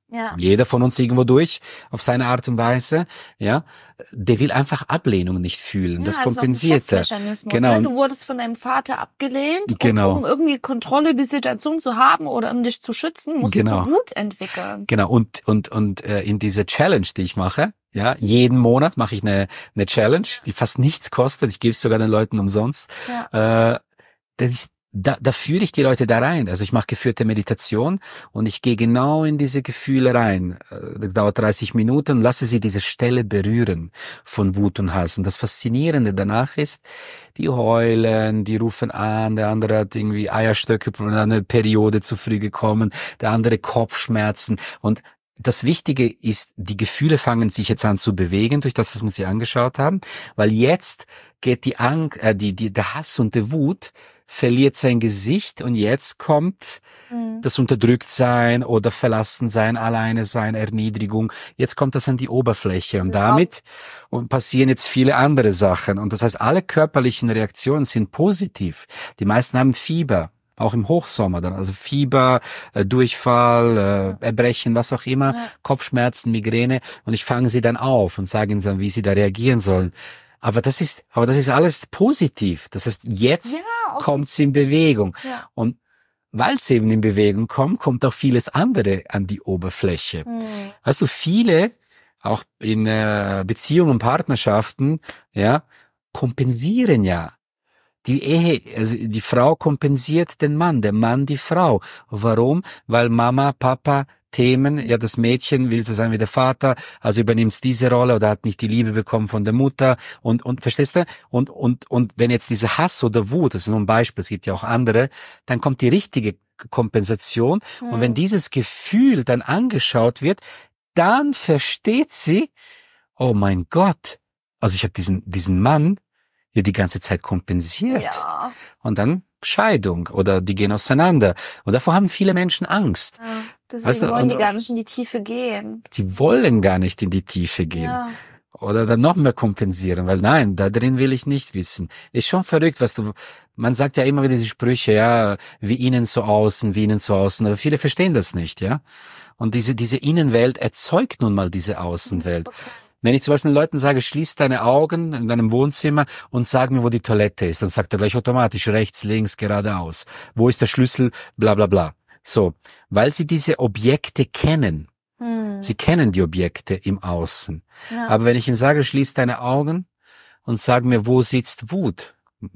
S1: Ja.
S2: Jeder von uns irgendwo durch, auf seine Art und Weise, ja. Der will einfach Ablehnung nicht fühlen.
S1: Ja,
S2: das
S1: also
S2: kompensiert er.
S1: Genau. Ne? Du wurdest von deinem Vater abgelehnt,
S2: genau.
S1: und um irgendwie Kontrolle über die Situation zu haben oder um dich zu schützen, musst
S2: genau.
S1: du Wut entwickeln.
S2: Genau. Und, und, und, äh, in dieser Challenge, die ich mache, ja, jeden Monat mache ich eine, eine Challenge, die fast nichts kostet. Ich gebe es sogar den Leuten umsonst.
S1: Ja.
S2: Äh, das ist, Da, da führe ich die Leute da rein. Also ich mache geführte Meditation und ich gehe genau in diese Gefühle rein. Das dauert dreißig Minuten und lasse sie diese Stelle berühren von Wut und Hass. Und das Faszinierende danach ist, die heulen, die rufen an, der andere hat irgendwie Eierstöcke, eine Periode zu früh gekommen, der andere Kopfschmerzen. Und das Wichtige ist, die Gefühle fangen sich jetzt an zu bewegen durch das, was wir sie angeschaut haben, weil jetzt geht die Angst, äh, die, die, der Hass und die Wut verliert sein Gesicht und jetzt kommt mhm. das Unterdrücktsein oder Verlassensein, Alleine sein, Erniedrigung. Jetzt kommt das an die Oberfläche und ja. damit und passieren jetzt viele andere Sachen. Und das heißt, alle körperlichen Reaktionen sind positiv. Die meisten haben Fieber, auch im Hochsommer dann. Also Fieber, äh, Durchfall, äh, Erbrechen, was auch immer, ja. Kopfschmerzen, Migräne. Und ich fange sie dann auf und sage ihnen dann, wie sie da reagieren sollen. Aber das ist, aber das ist alles positiv. Das heißt, jetzt ja, kommt es in Bewegung. Ja. Und weil es eben in Bewegung kommt, kommt auch vieles andere an die Oberfläche. Mhm. Also viele, auch in äh, Beziehungen, Partnerschaften, ja, kompensieren ja. Die Ehe, also die Frau kompensiert den Mann, der Mann die Frau. Warum? Weil Mama, Papa Themen, ja, das Mädchen will so sein wie der Vater, also übernimmt diese Rolle oder hat nicht die Liebe bekommen von der Mutter und, und, verstehst du? Und, und, und wenn jetzt diese Hass oder Wut, das ist nur ein Beispiel, es gibt ja auch andere, dann kommt die richtige Kompensation mhm. und wenn dieses Gefühl dann angeschaut wird, dann versteht sie, oh mein Gott, also ich habe diesen, diesen Mann ja die ganze Zeit kompensiert.
S1: Ja.
S2: Und dann Scheidung oder die gehen auseinander. Und davor haben viele Menschen Angst.
S1: Ja, deswegen
S2: weißt du,
S1: wollen
S2: und,
S1: die gar nicht in die Tiefe gehen.
S2: Die wollen gar nicht in die Tiefe gehen.
S1: Ja.
S2: Oder dann noch mehr kompensieren, weil nein, da drin will ich nicht wissen. Ist schon verrückt, was du, man sagt ja immer wieder diese Sprüche, ja, wie innen so außen, wie innen so außen, aber viele verstehen das nicht, ja. Und diese, diese Innenwelt erzeugt nun mal diese Außenwelt. Wenn ich zum Beispiel den Leuten sage, schließ deine Augen in deinem Wohnzimmer und sag mir, wo die Toilette ist, dann sagt er gleich automatisch rechts, links, geradeaus. Wo ist der Schlüssel? Bla bla bla. So, weil sie diese Objekte kennen. Hm. Sie kennen die Objekte im Außen. Ja. Aber wenn ich ihm sage, schließ deine Augen und sag mir, wo sitzt Wut?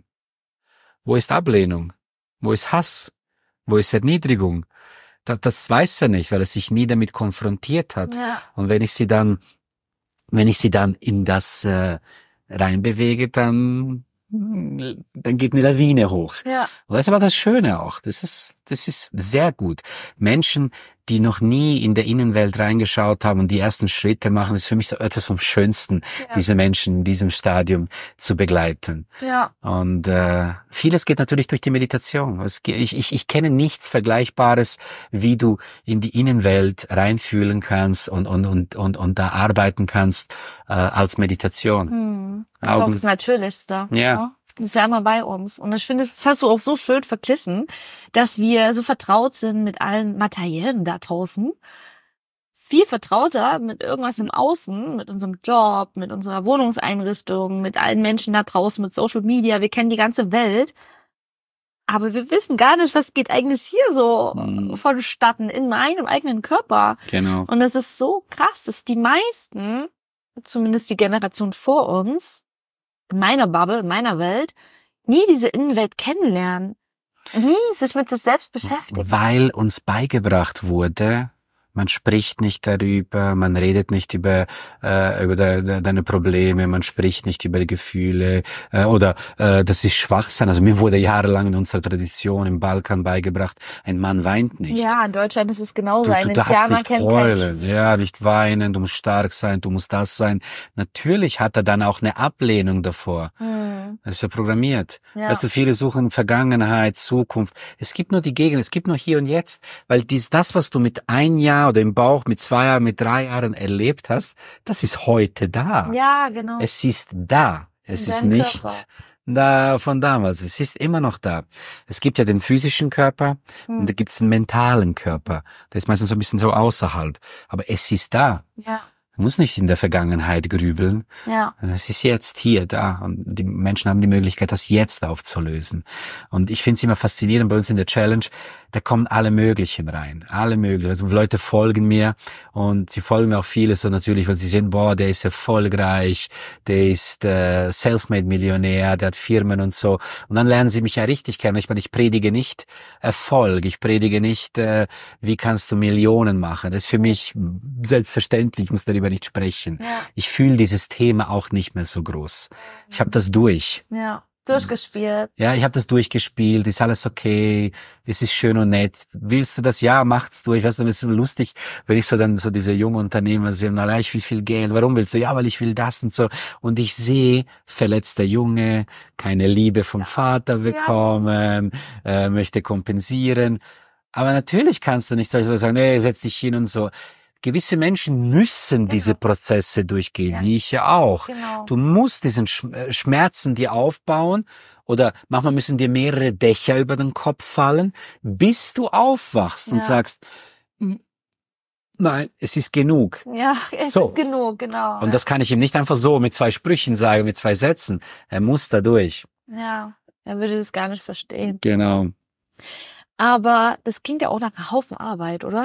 S2: Wo ist Ablehnung? Wo ist Hass? Wo ist Erniedrigung? Das, das weiß er nicht, weil er sich nie damit konfrontiert hat.
S1: Ja.
S2: Und wenn ich sie dann Wenn ich sie dann in das äh, reinbewege, dann dann geht eine Lawine hoch.
S1: Ja.
S2: Und das ist aber das Schöne auch. Das ist das ist sehr gut. Menschen, die noch nie in der Innenwelt reingeschaut haben und die ersten Schritte machen, ist für mich so etwas vom Schönsten, ja. diese Menschen in diesem Stadium zu begleiten.
S1: Ja.
S2: Und äh, vieles geht natürlich durch die Meditation. Es, ich, ich, ich kenne nichts Vergleichbares, wie du in die Innenwelt reinfühlen kannst und und und und, und da arbeiten kannst äh, als Meditation.
S1: Hm. Das ist auch das Natürlichste.
S2: Ja.
S1: ja. Das ist ja immer bei uns. Und ich finde, das hast du auch so schön verglichen, dass wir so vertraut sind mit allen Materiellen da draußen. Viel vertrauter mit irgendwas im Außen, mit unserem Job, mit unserer Wohnungseinrichtung, mit allen Menschen da draußen, mit Social Media. Wir kennen die ganze Welt. Aber wir wissen gar nicht, was geht eigentlich hier so hm. vonstatten in meinem eigenen Körper.
S2: Genau.
S1: Und das ist so krass, dass die meisten, zumindest die Generation vor uns, in meiner Bubble, in meiner Welt, nie diese Innenwelt kennenlernen. Nie sich mit sich selbst beschäftigen.
S2: Weil uns beigebracht wurde, man spricht nicht darüber, man redet nicht über äh, über de, de, deine Probleme, man spricht nicht über die Gefühle äh, oder äh, das ist Schwachsinn. Also mir wurde jahrelang in unserer Tradition im Balkan beigebracht, ein Mann weint nicht.
S1: Ja, in Deutschland ist es genauso.
S2: Du,
S1: ein
S2: du darfst
S1: Indianer
S2: nicht
S1: kennt
S2: heulen,
S1: keinen
S2: ja, nicht weinen, du musst stark sein, du musst das sein. Natürlich hat er dann auch eine Ablehnung davor. Hm. Das ist ja programmiert.
S1: Ja.
S2: Weißt du, viele suchen Vergangenheit, Zukunft. Es gibt nur die Gegend, es gibt nur hier und jetzt, weil dies, das, was du mit ein Jahr oder im Bauch mit zwei Jahren, mit drei Jahren erlebt hast, das ist heute da.
S1: Ja, genau.
S2: Es ist da. Es
S1: In
S2: ist
S1: deinem
S2: nicht,
S1: Körper.
S2: da von damals. Es ist immer noch da. Es gibt ja den physischen Körper hm. und da gibt's den mentalen Körper. Der ist meistens so ein bisschen so außerhalb. Aber es ist da.
S1: Ja.
S2: Man muss nicht in der Vergangenheit grübeln.
S1: Ja.
S2: Es ist jetzt hier, da. Und die Menschen haben die Möglichkeit, das jetzt aufzulösen. Und ich finde es immer faszinierend bei uns in der Challenge, da kommen alle möglichen rein. Alle möglichen. Also Leute folgen mir und sie folgen mir auch viele so natürlich, weil sie sehen, boah, der ist erfolgreich, der ist äh, Selfmade-Millionär, der hat Firmen und so. Und dann lernen sie mich ja richtig kennen. Ich meine, ich predige nicht Erfolg. Ich predige nicht, äh, wie kannst du Millionen machen. Das ist für mich selbstverständlich. Ich muss darüber nicht sprechen. Ja. Ich fühle dieses Thema auch nicht mehr so groß. Ich habe das durch.
S1: Ja, durchgespielt.
S2: Ja, ich habe das durchgespielt. Ist alles okay. Es ist schön und nett. Willst du das? Ja, macht's durch. Weißt du, es ist so lustig, wenn ich so dann so diese jungen Unternehmer sehe, na, ich will viel Geld. Warum willst du? Ja, weil ich will das und so. Und ich sehe, verletzter Junge, keine Liebe vom ja. Vater bekommen, ja. äh, möchte kompensieren. Aber natürlich kannst du nicht so sagen, nee, setz dich hin und so. Gewisse Menschen müssen genau. diese Prozesse durchgehen, ja. wie ich ja auch. Genau. Du musst diesen Schmerzen dir aufbauen oder manchmal müssen dir mehrere Dächer über den Kopf fallen, bis du aufwachst ja. und sagst, nein, es ist genug.
S1: Ja, es so. ist genug, genau.
S2: Und das kann ich ihm nicht einfach so mit zwei Sprüchen sagen, mit zwei Sätzen. Er muss da durch.
S1: Ja, er würde das gar nicht verstehen.
S2: Genau.
S1: Aber das klingt ja auch nach einem Haufen Arbeit, oder?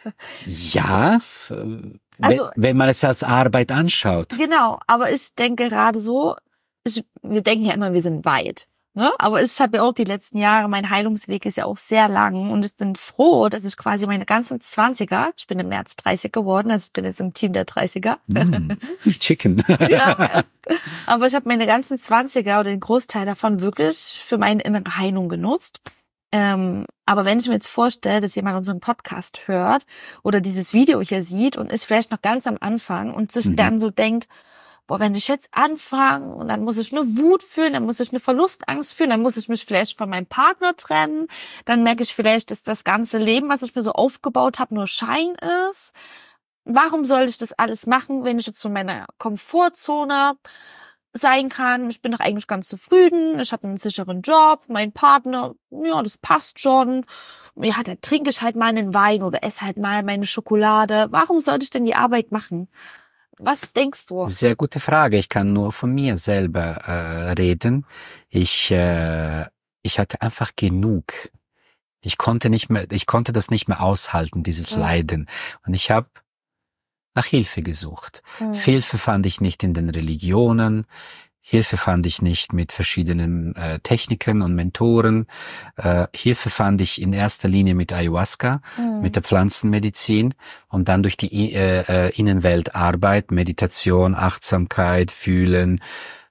S2: Ja, also, wenn man es als Arbeit anschaut.
S1: Genau, aber ich denke gerade so, ich, wir denken ja immer, wir sind weit. Ne? Aber ich habe ja auch die letzten Jahre, mein Heilungsweg ist ja auch sehr lang und ich bin froh, dass ich quasi meine ganzen Zwanziger, ich bin im März dreißig geworden, also ich bin jetzt im Team der dreißiger.
S2: Mm, Chicken.
S1: Ja, aber ich habe meine ganzen Zwanziger oder den Großteil davon wirklich für meine innere Heilung genutzt. Ähm, aber wenn ich mir jetzt vorstelle, dass jemand unseren Podcast hört oder dieses Video hier sieht und ist vielleicht noch ganz am Anfang und sich mhm. dann so denkt, boah, wenn ich jetzt anfange und dann muss ich eine Wut fühlen, dann muss ich eine Verlustangst fühlen, dann muss ich mich vielleicht von meinem Partner trennen, dann merke ich vielleicht, dass das ganze Leben, was ich mir so aufgebaut habe, nur Schein ist. Warum soll ich das alles machen, wenn ich jetzt so in meiner Komfortzone sein kann? Ich bin doch eigentlich ganz zufrieden, ich habe einen sicheren Job, mein Partner, ja, das passt schon. Ja, da trinke ich halt mal einen Wein oder esse halt mal meine Schokolade. Warum sollte ich denn die Arbeit machen? Was denkst du?
S2: Sehr gute Frage. Ich kann nur von mir selber äh, reden. Ich äh, ich hatte einfach genug. Ich konnte nicht mehr, ich konnte das nicht mehr aushalten, dieses ja. Leiden. Und ich habe nach Hilfe gesucht. Mhm. Hilfe fand ich nicht in den Religionen. Hilfe fand ich nicht mit verschiedenen äh, Techniken und Mentoren. Äh, Hilfe fand ich in erster Linie mit Ayahuasca, mhm. mit der Pflanzenmedizin und dann durch die äh, äh, Innenweltarbeit, Meditation, Achtsamkeit, Fühlen.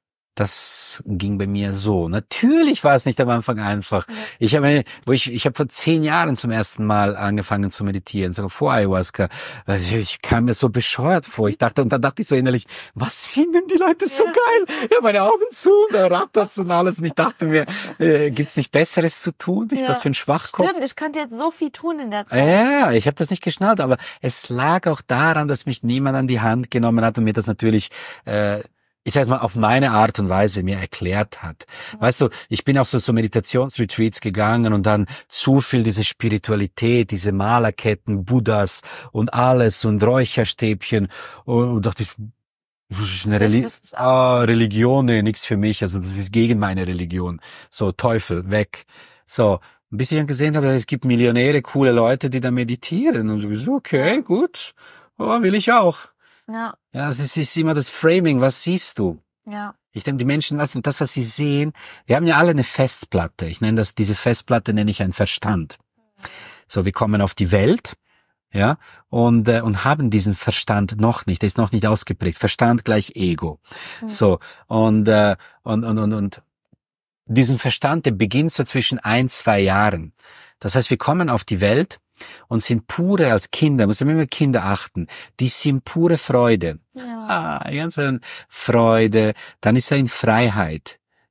S2: Das ging bei mir so. Natürlich war es nicht am Anfang einfach. Ja. Ich habe, wo ich, ich habe vor zehn Jahren zum ersten Mal angefangen zu meditieren, sogar vor Ayahuasca. Also ich kam mir so bescheuert vor. Ich dachte, und dann dachte ich so innerlich, was finden die Leute so ja. geil? Ja, meine Augen zu, da rattert's und alles. Und ich dachte mir, äh, gibt's nicht Besseres zu tun? Ich, ja. Was für ein Schwachkopf.
S1: Stimmt, ich könnte jetzt so viel tun in der Zeit.
S2: Ja, ich habe das nicht geschnallt, aber es lag auch daran, dass mich niemand an die Hand genommen hat und mir das natürlich äh, ich sag mal, auf meine Art und Weise mir erklärt hat. Mhm. Weißt du, ich bin auf so, so Meditationsretreats gegangen und dann zu viel diese Spiritualität, diese Malerketten, Buddhas und alles und Räucherstäbchen und dachte ich, das ist eine Reli- das ist ah, Religion, nee, nix für mich, also das ist gegen meine Religion. So, Teufel, weg. So, bis ich dann gesehen habe, es gibt Millionäre, coole Leute, die da meditieren und so, okay, gut, oh, will ich auch.
S1: Ja.
S2: Ja, es ist immer das Framing, was siehst du?
S1: Ja.
S2: Ich denke, die Menschen, das, das, was sie sehen, wir haben ja alle eine Festplatte. Ich nenne das, diese Festplatte nenne ich einen Verstand. So, wir kommen auf die Welt, ja, und, äh, und haben diesen Verstand noch nicht, der ist noch nicht ausgeprägt. Verstand gleich Ego. Mhm. So, und, äh, und, und, und, und, diesen Verstand, der beginnt so zwischen ein, zwei Jahren. Das heißt, wir kommen auf die Welt und sind pure als Kinder, muss man immer Kinder achten, die sind pure Freude.
S1: Ja.
S2: Ah, ganz Freude, dann ist er in Freiheit.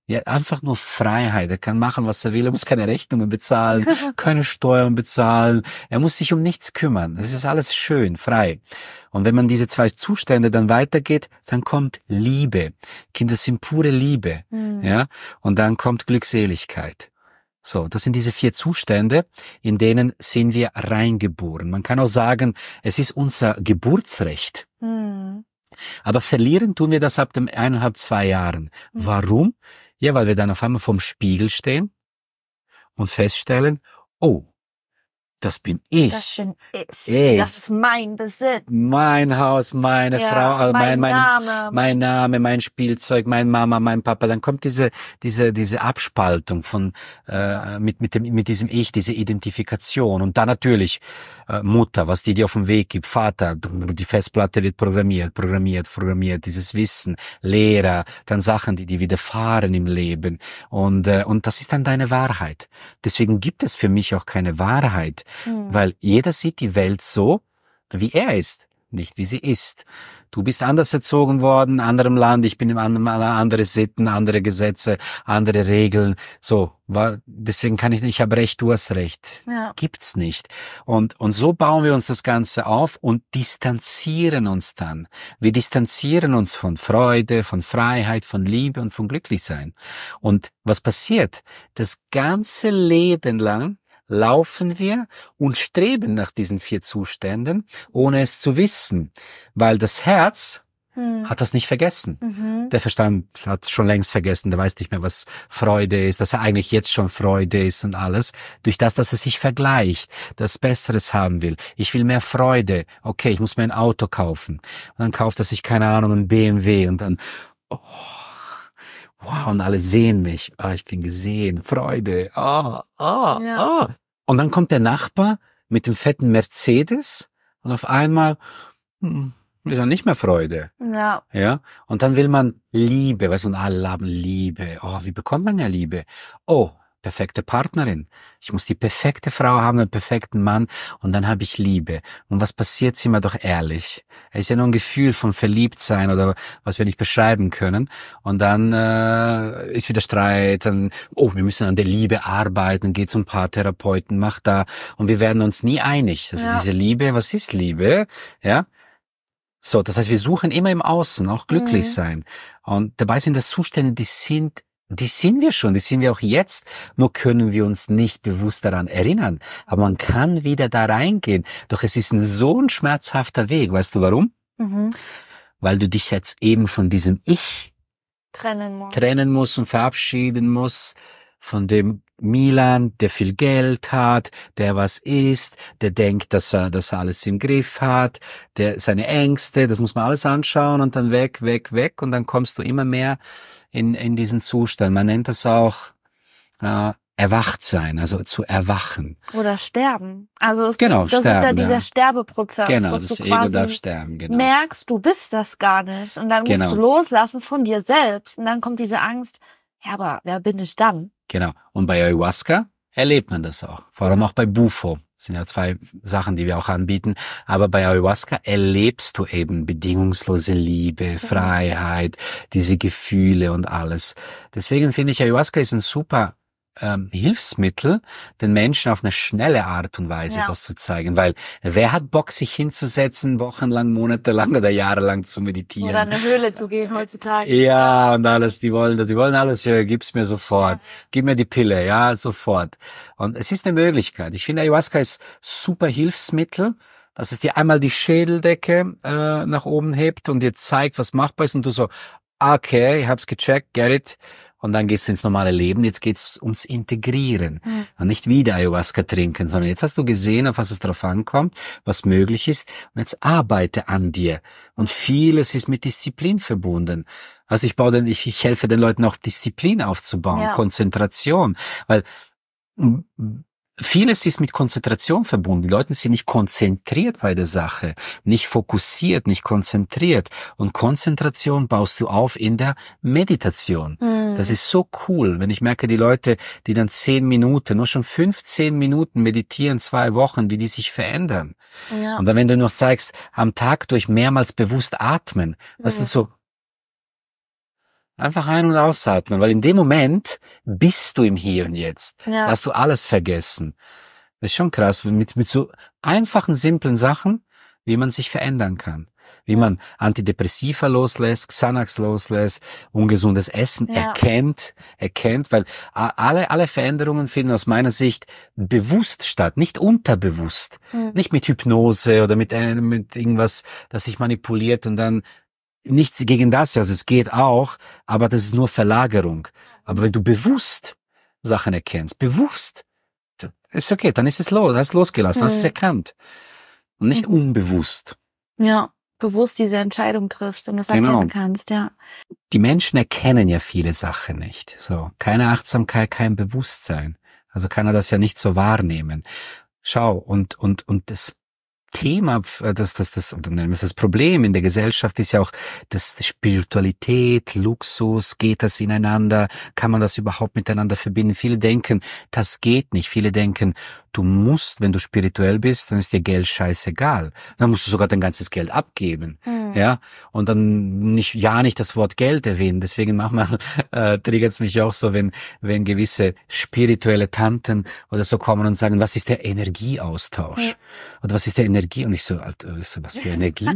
S2: Ja, einfach nur Freiheit. Er kann machen, was er will. Er muss keine Rechnungen bezahlen, keine Steuern bezahlen. Er muss sich um nichts kümmern. Das ist alles schön, frei. Und wenn man diese zwei Zustände dann weitergeht, dann kommt Liebe. Kinder sind pure Liebe. Mhm. Ja. Und dann kommt Glückseligkeit. So, das sind diese vier Zustände, in denen sind wir reingeboren. Man kann auch sagen, es ist unser Geburtsrecht. Mhm. Aber verlieren tun wir das ab dem eineinhalb, zwei Jahren. Mhm. Warum? Ja, weil wir dann auf einmal vorm Spiegel stehen und feststellen, oh, das bin ich.
S1: Das bin ich.
S2: ich.
S1: Das ist mein Besitz.
S2: Mein Haus, meine
S1: ja,
S2: Frau,
S1: mein,
S2: mein, mein
S1: Name.
S2: Mein Name, mein Spielzeug, mein Mama, mein Papa. Dann kommt diese, diese, diese Abspaltung von, äh, mit, mit dem, mit diesem Ich, diese Identifikation. Und dann natürlich, äh, Mutter, was die dir auf den Weg gibt, Vater, die Festplatte wird programmiert, programmiert, programmiert, dieses Wissen, Lehrer, dann Sachen, die dir widerfahren im Leben. Und, äh, und das ist dann deine Wahrheit. Deswegen gibt es für mich auch keine Wahrheit. Hm. Weil jeder sieht die Welt so, wie er ist, nicht wie sie ist. Du bist anders erzogen worden, in anderem Land, ich bin in einem andere Sitten, andere Gesetze, andere Regeln. So, war, deswegen kann ich nicht, ich habe Recht, du hast Recht. Ja. Gibt's nicht. Und, und so bauen wir uns das Ganze auf und distanzieren uns dann. Wir distanzieren uns von Freude, von Freiheit, von Liebe und von Glücklichsein. Und was passiert? Das ganze Leben lang laufen wir und streben nach diesen vier Zuständen, ohne es zu wissen, weil das Herz hm. hat das nicht vergessen. Mhm. Der Verstand hat schon längst vergessen, der weiß nicht mehr, was Freude ist, dass er eigentlich jetzt schon Freude ist und alles, durch das, dass er sich vergleicht, das Besseres haben will. Ich will mehr Freude, okay, ich muss mir ein Auto kaufen. Und dann kauft er sich, keine Ahnung, ein B M W und dann, oh, wow, und alle sehen mich. Ah, ich bin gesehen. Freude. Ah, ah, ja. ah. Und dann kommt der Nachbar mit dem fetten Mercedes und auf einmal hm, ist dann nicht mehr Freude.
S1: Ja.
S2: Ja. Und dann will man Liebe, weißt du, und alle haben Liebe. Oh, wie bekommt man ja Liebe? Oh, perfekte Partnerin. Ich muss die perfekte Frau haben, einen perfekten Mann und dann habe ich Liebe. Und was passiert, sind wir doch ehrlich. Es ist ja nur ein Gefühl von Verliebtsein oder was wir nicht beschreiben können. Und dann äh, ist wieder Streit. Dann, oh, wir müssen an der Liebe arbeiten, geht zum Paartherapeuten, mach da. Und wir werden uns nie einig. Das ja. ist diese Liebe. Was ist Liebe? Ja. So, das heißt, wir suchen immer im Außen, auch glücklich mhm. sein. Und dabei sind das Zustände, die sind Die sind wir schon, die sind wir auch jetzt, nur können wir uns nicht bewusst daran erinnern. Aber man kann wieder da reingehen. Doch es ist ein so ein schmerzhafter Weg. Weißt du warum? Mhm. Weil du dich jetzt eben von diesem Ich
S1: trennen musst,
S2: trennen musst und verabschieden musst. Von dem Milan, der viel Geld hat, der was isst, der denkt, dass er das alles im Griff hat, der seine Ängste, das muss man alles anschauen und dann weg, weg, weg. Und dann kommst du immer mehr in in diesen Zustand. Man nennt das auch äh, erwacht sein, also zu erwachen.
S1: Oder sterben. Also es
S2: genau,
S1: gibt, das
S2: sterben,
S1: ist ja dieser
S2: ja.
S1: Sterbeprozess,
S2: genau,
S1: dass
S2: das
S1: du
S2: Ego
S1: quasi
S2: darf sterben, genau.
S1: merkst, du bist das gar nicht. Und dann musst
S2: genau.
S1: du loslassen von dir selbst. Und dann kommt diese Angst, ja, aber wer bin ich dann?
S2: Genau. Und bei Ayahuasca erlebt man das auch. Vor allem auch bei Bufo. Das sind ja zwei Sachen, die wir auch anbieten. Aber bei Ayahuasca erlebst du eben bedingungslose Liebe, Freiheit, diese Gefühle und alles. Deswegen finde ich, Ayahuasca ist ein super ähm, Hilfsmittel, den Menschen auf eine schnelle Art und Weise ja. das zu zeigen. Weil wer hat Bock, sich hinzusetzen, wochenlang, monatelang oder jahrelang zu meditieren?
S1: Oder in eine Höhle zu gehen heutzutage.
S2: Ja, und alles, die wollen das, die wollen alles, ja, gib's mir sofort. Ja. Gib mir die Pille, ja, sofort. Und es ist eine Möglichkeit. Ich finde, Ayahuasca ist super Hilfsmittel, dass es dir einmal die Schädeldecke äh, nach oben hebt und dir zeigt, was machbar ist und du so, okay, ich hab's gecheckt, get it. Und dann gehst du ins normale Leben. Jetzt geht's ums Integrieren. Mhm. Und nicht wieder Ayahuasca trinken, sondern jetzt hast du gesehen, auf was es drauf ankommt, was möglich ist. Und jetzt arbeite an dir. Und vieles ist mit Disziplin verbunden. Also ich baue den, ich, ich helfe den Leuten auch Disziplin aufzubauen, ja. Konzentration. Weil vieles ist mit Konzentration verbunden. Die Leute sind nicht konzentriert bei der Sache, nicht fokussiert, nicht konzentriert. Und Konzentration baust du auf in der Meditation. Mhm. Das ist so cool, wenn ich merke, die Leute, die dann zehn Minuten, nur schon fünfzehn Minuten meditieren, zwei Wochen, wie die sich verändern. Ja. Und dann, wenn du noch zeigst, am Tag durch mehrmals bewusst atmen, mhm. weißt du, so, Einfach ein- und ausatmen, weil in dem Moment bist du im Hier und Jetzt.
S1: Ja.
S2: Da hast du alles vergessen. Das ist schon krass, mit, mit so einfachen, simplen Sachen, wie man sich verändern kann. Wie man Antidepressiva loslässt, Xanax loslässt, ungesundes Essen
S1: Ja.
S2: erkennt, erkennt, weil a- alle, alle Veränderungen finden aus meiner Sicht bewusst statt, nicht unterbewusst.
S1: Hm.
S2: Nicht mit Hypnose oder mit, äh, mit irgendwas, das sich manipuliert und dann nichts gegen das, also es geht auch, aber das ist nur Verlagerung. Aber wenn du bewusst Sachen erkennst, bewusst, ist okay, dann ist es los, hast losgelassen,
S1: Hm.
S2: hast es erkannt. Und nicht
S1: Mhm.
S2: unbewusst.
S1: Ja, bewusst diese Entscheidung triffst und das
S2: Genau.
S1: erkennen kannst, ja.
S2: Die Menschen erkennen ja viele Sachen nicht. So, keine Achtsamkeit, kein Bewusstsein. Also kann er das ja nicht so wahrnehmen. Schau, und, und, und das Thema, das, das, das, oder nennen wir es das Problem in der Gesellschaft ist ja auch, das Spiritualität, Luxus, geht das ineinander? Kann man das überhaupt miteinander verbinden? Viele denken, das geht nicht. Viele denken, du musst, wenn du spirituell bist, dann ist dir Geld scheißegal. Dann musst du sogar dein ganzes Geld abgeben.
S1: Hm.
S2: Ja, und dann nicht, ja, nicht das Wort Geld erwähnen. Deswegen manchmal äh, triggert es mich auch so, wenn, wenn gewisse spirituelle Tanten oder so kommen und sagen, was ist der Energieaustausch?
S1: Ja.
S2: Oder was ist der Energie? Und ich so, Alter, ich so, was für Energie?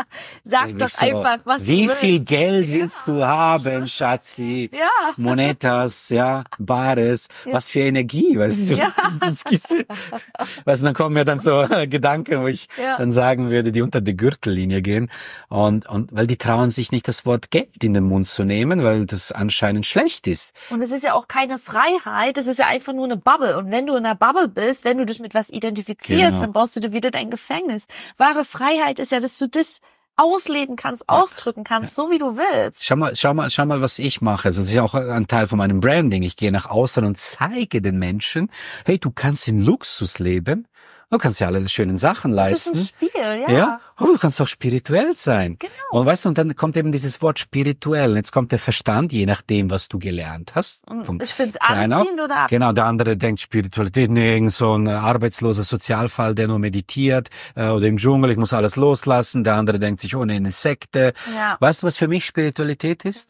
S1: Sag
S2: Ich
S1: doch
S2: so,
S1: einfach, was
S2: wie
S1: du willst.
S2: viel Geld willst du haben, Schatzi?
S1: Ja.
S2: Monetas, ja, Bares,
S1: Ja.
S2: was für Energie, weißt du?
S1: Ja.
S2: Das ist- Weißt du, dann kommen mir dann so äh, Gedanken, wo ich
S1: Ja.
S2: dann sagen würde, die unter die Gürtellinie gehen. Und, und weil die trauen sich nicht, das Wort Geld in den Mund zu nehmen, weil das anscheinend schlecht ist.
S1: Und es ist ja auch keine Freiheit, es ist ja einfach nur eine Bubble. Und wenn du in einer Bubble bist, wenn du dich mit was identifizierst,
S2: Genau.
S1: dann brauchst du dir wieder dein Gefängnis. Wahre Freiheit ist ja, dass du das ausleben kannst, ausdrücken kannst, so wie du willst.
S2: Schau mal, schau mal, schau mal, was ich mache. Also das ist ja auch ein Teil von meinem Branding. Ich gehe nach außen und zeige den Menschen, hey, du kannst in Luxus leben. Du kannst ja alle schönen Sachen
S1: Das
S2: leisten.
S1: ist ein Spiel, ja.
S2: Ja, aber du kannst auch spirituell sein.
S1: Genau.
S2: Und weißt du, und dann kommt eben dieses Wort spirituell. Jetzt kommt der Verstand, je nachdem, was du gelernt hast. Vom
S1: Und ich finde es
S2: Klein auf.
S1: anziehend oder ab.
S2: Genau, der andere denkt Spiritualität, nee, irgend so ein arbeitsloser Sozialfall, der nur meditiert, äh, oder im Dschungel, ich muss alles loslassen. Der andere denkt sich, oh nee, eine Sekte.
S1: Ja.
S2: Weißt du, was für mich Spiritualität ist?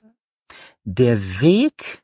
S2: Der Weg,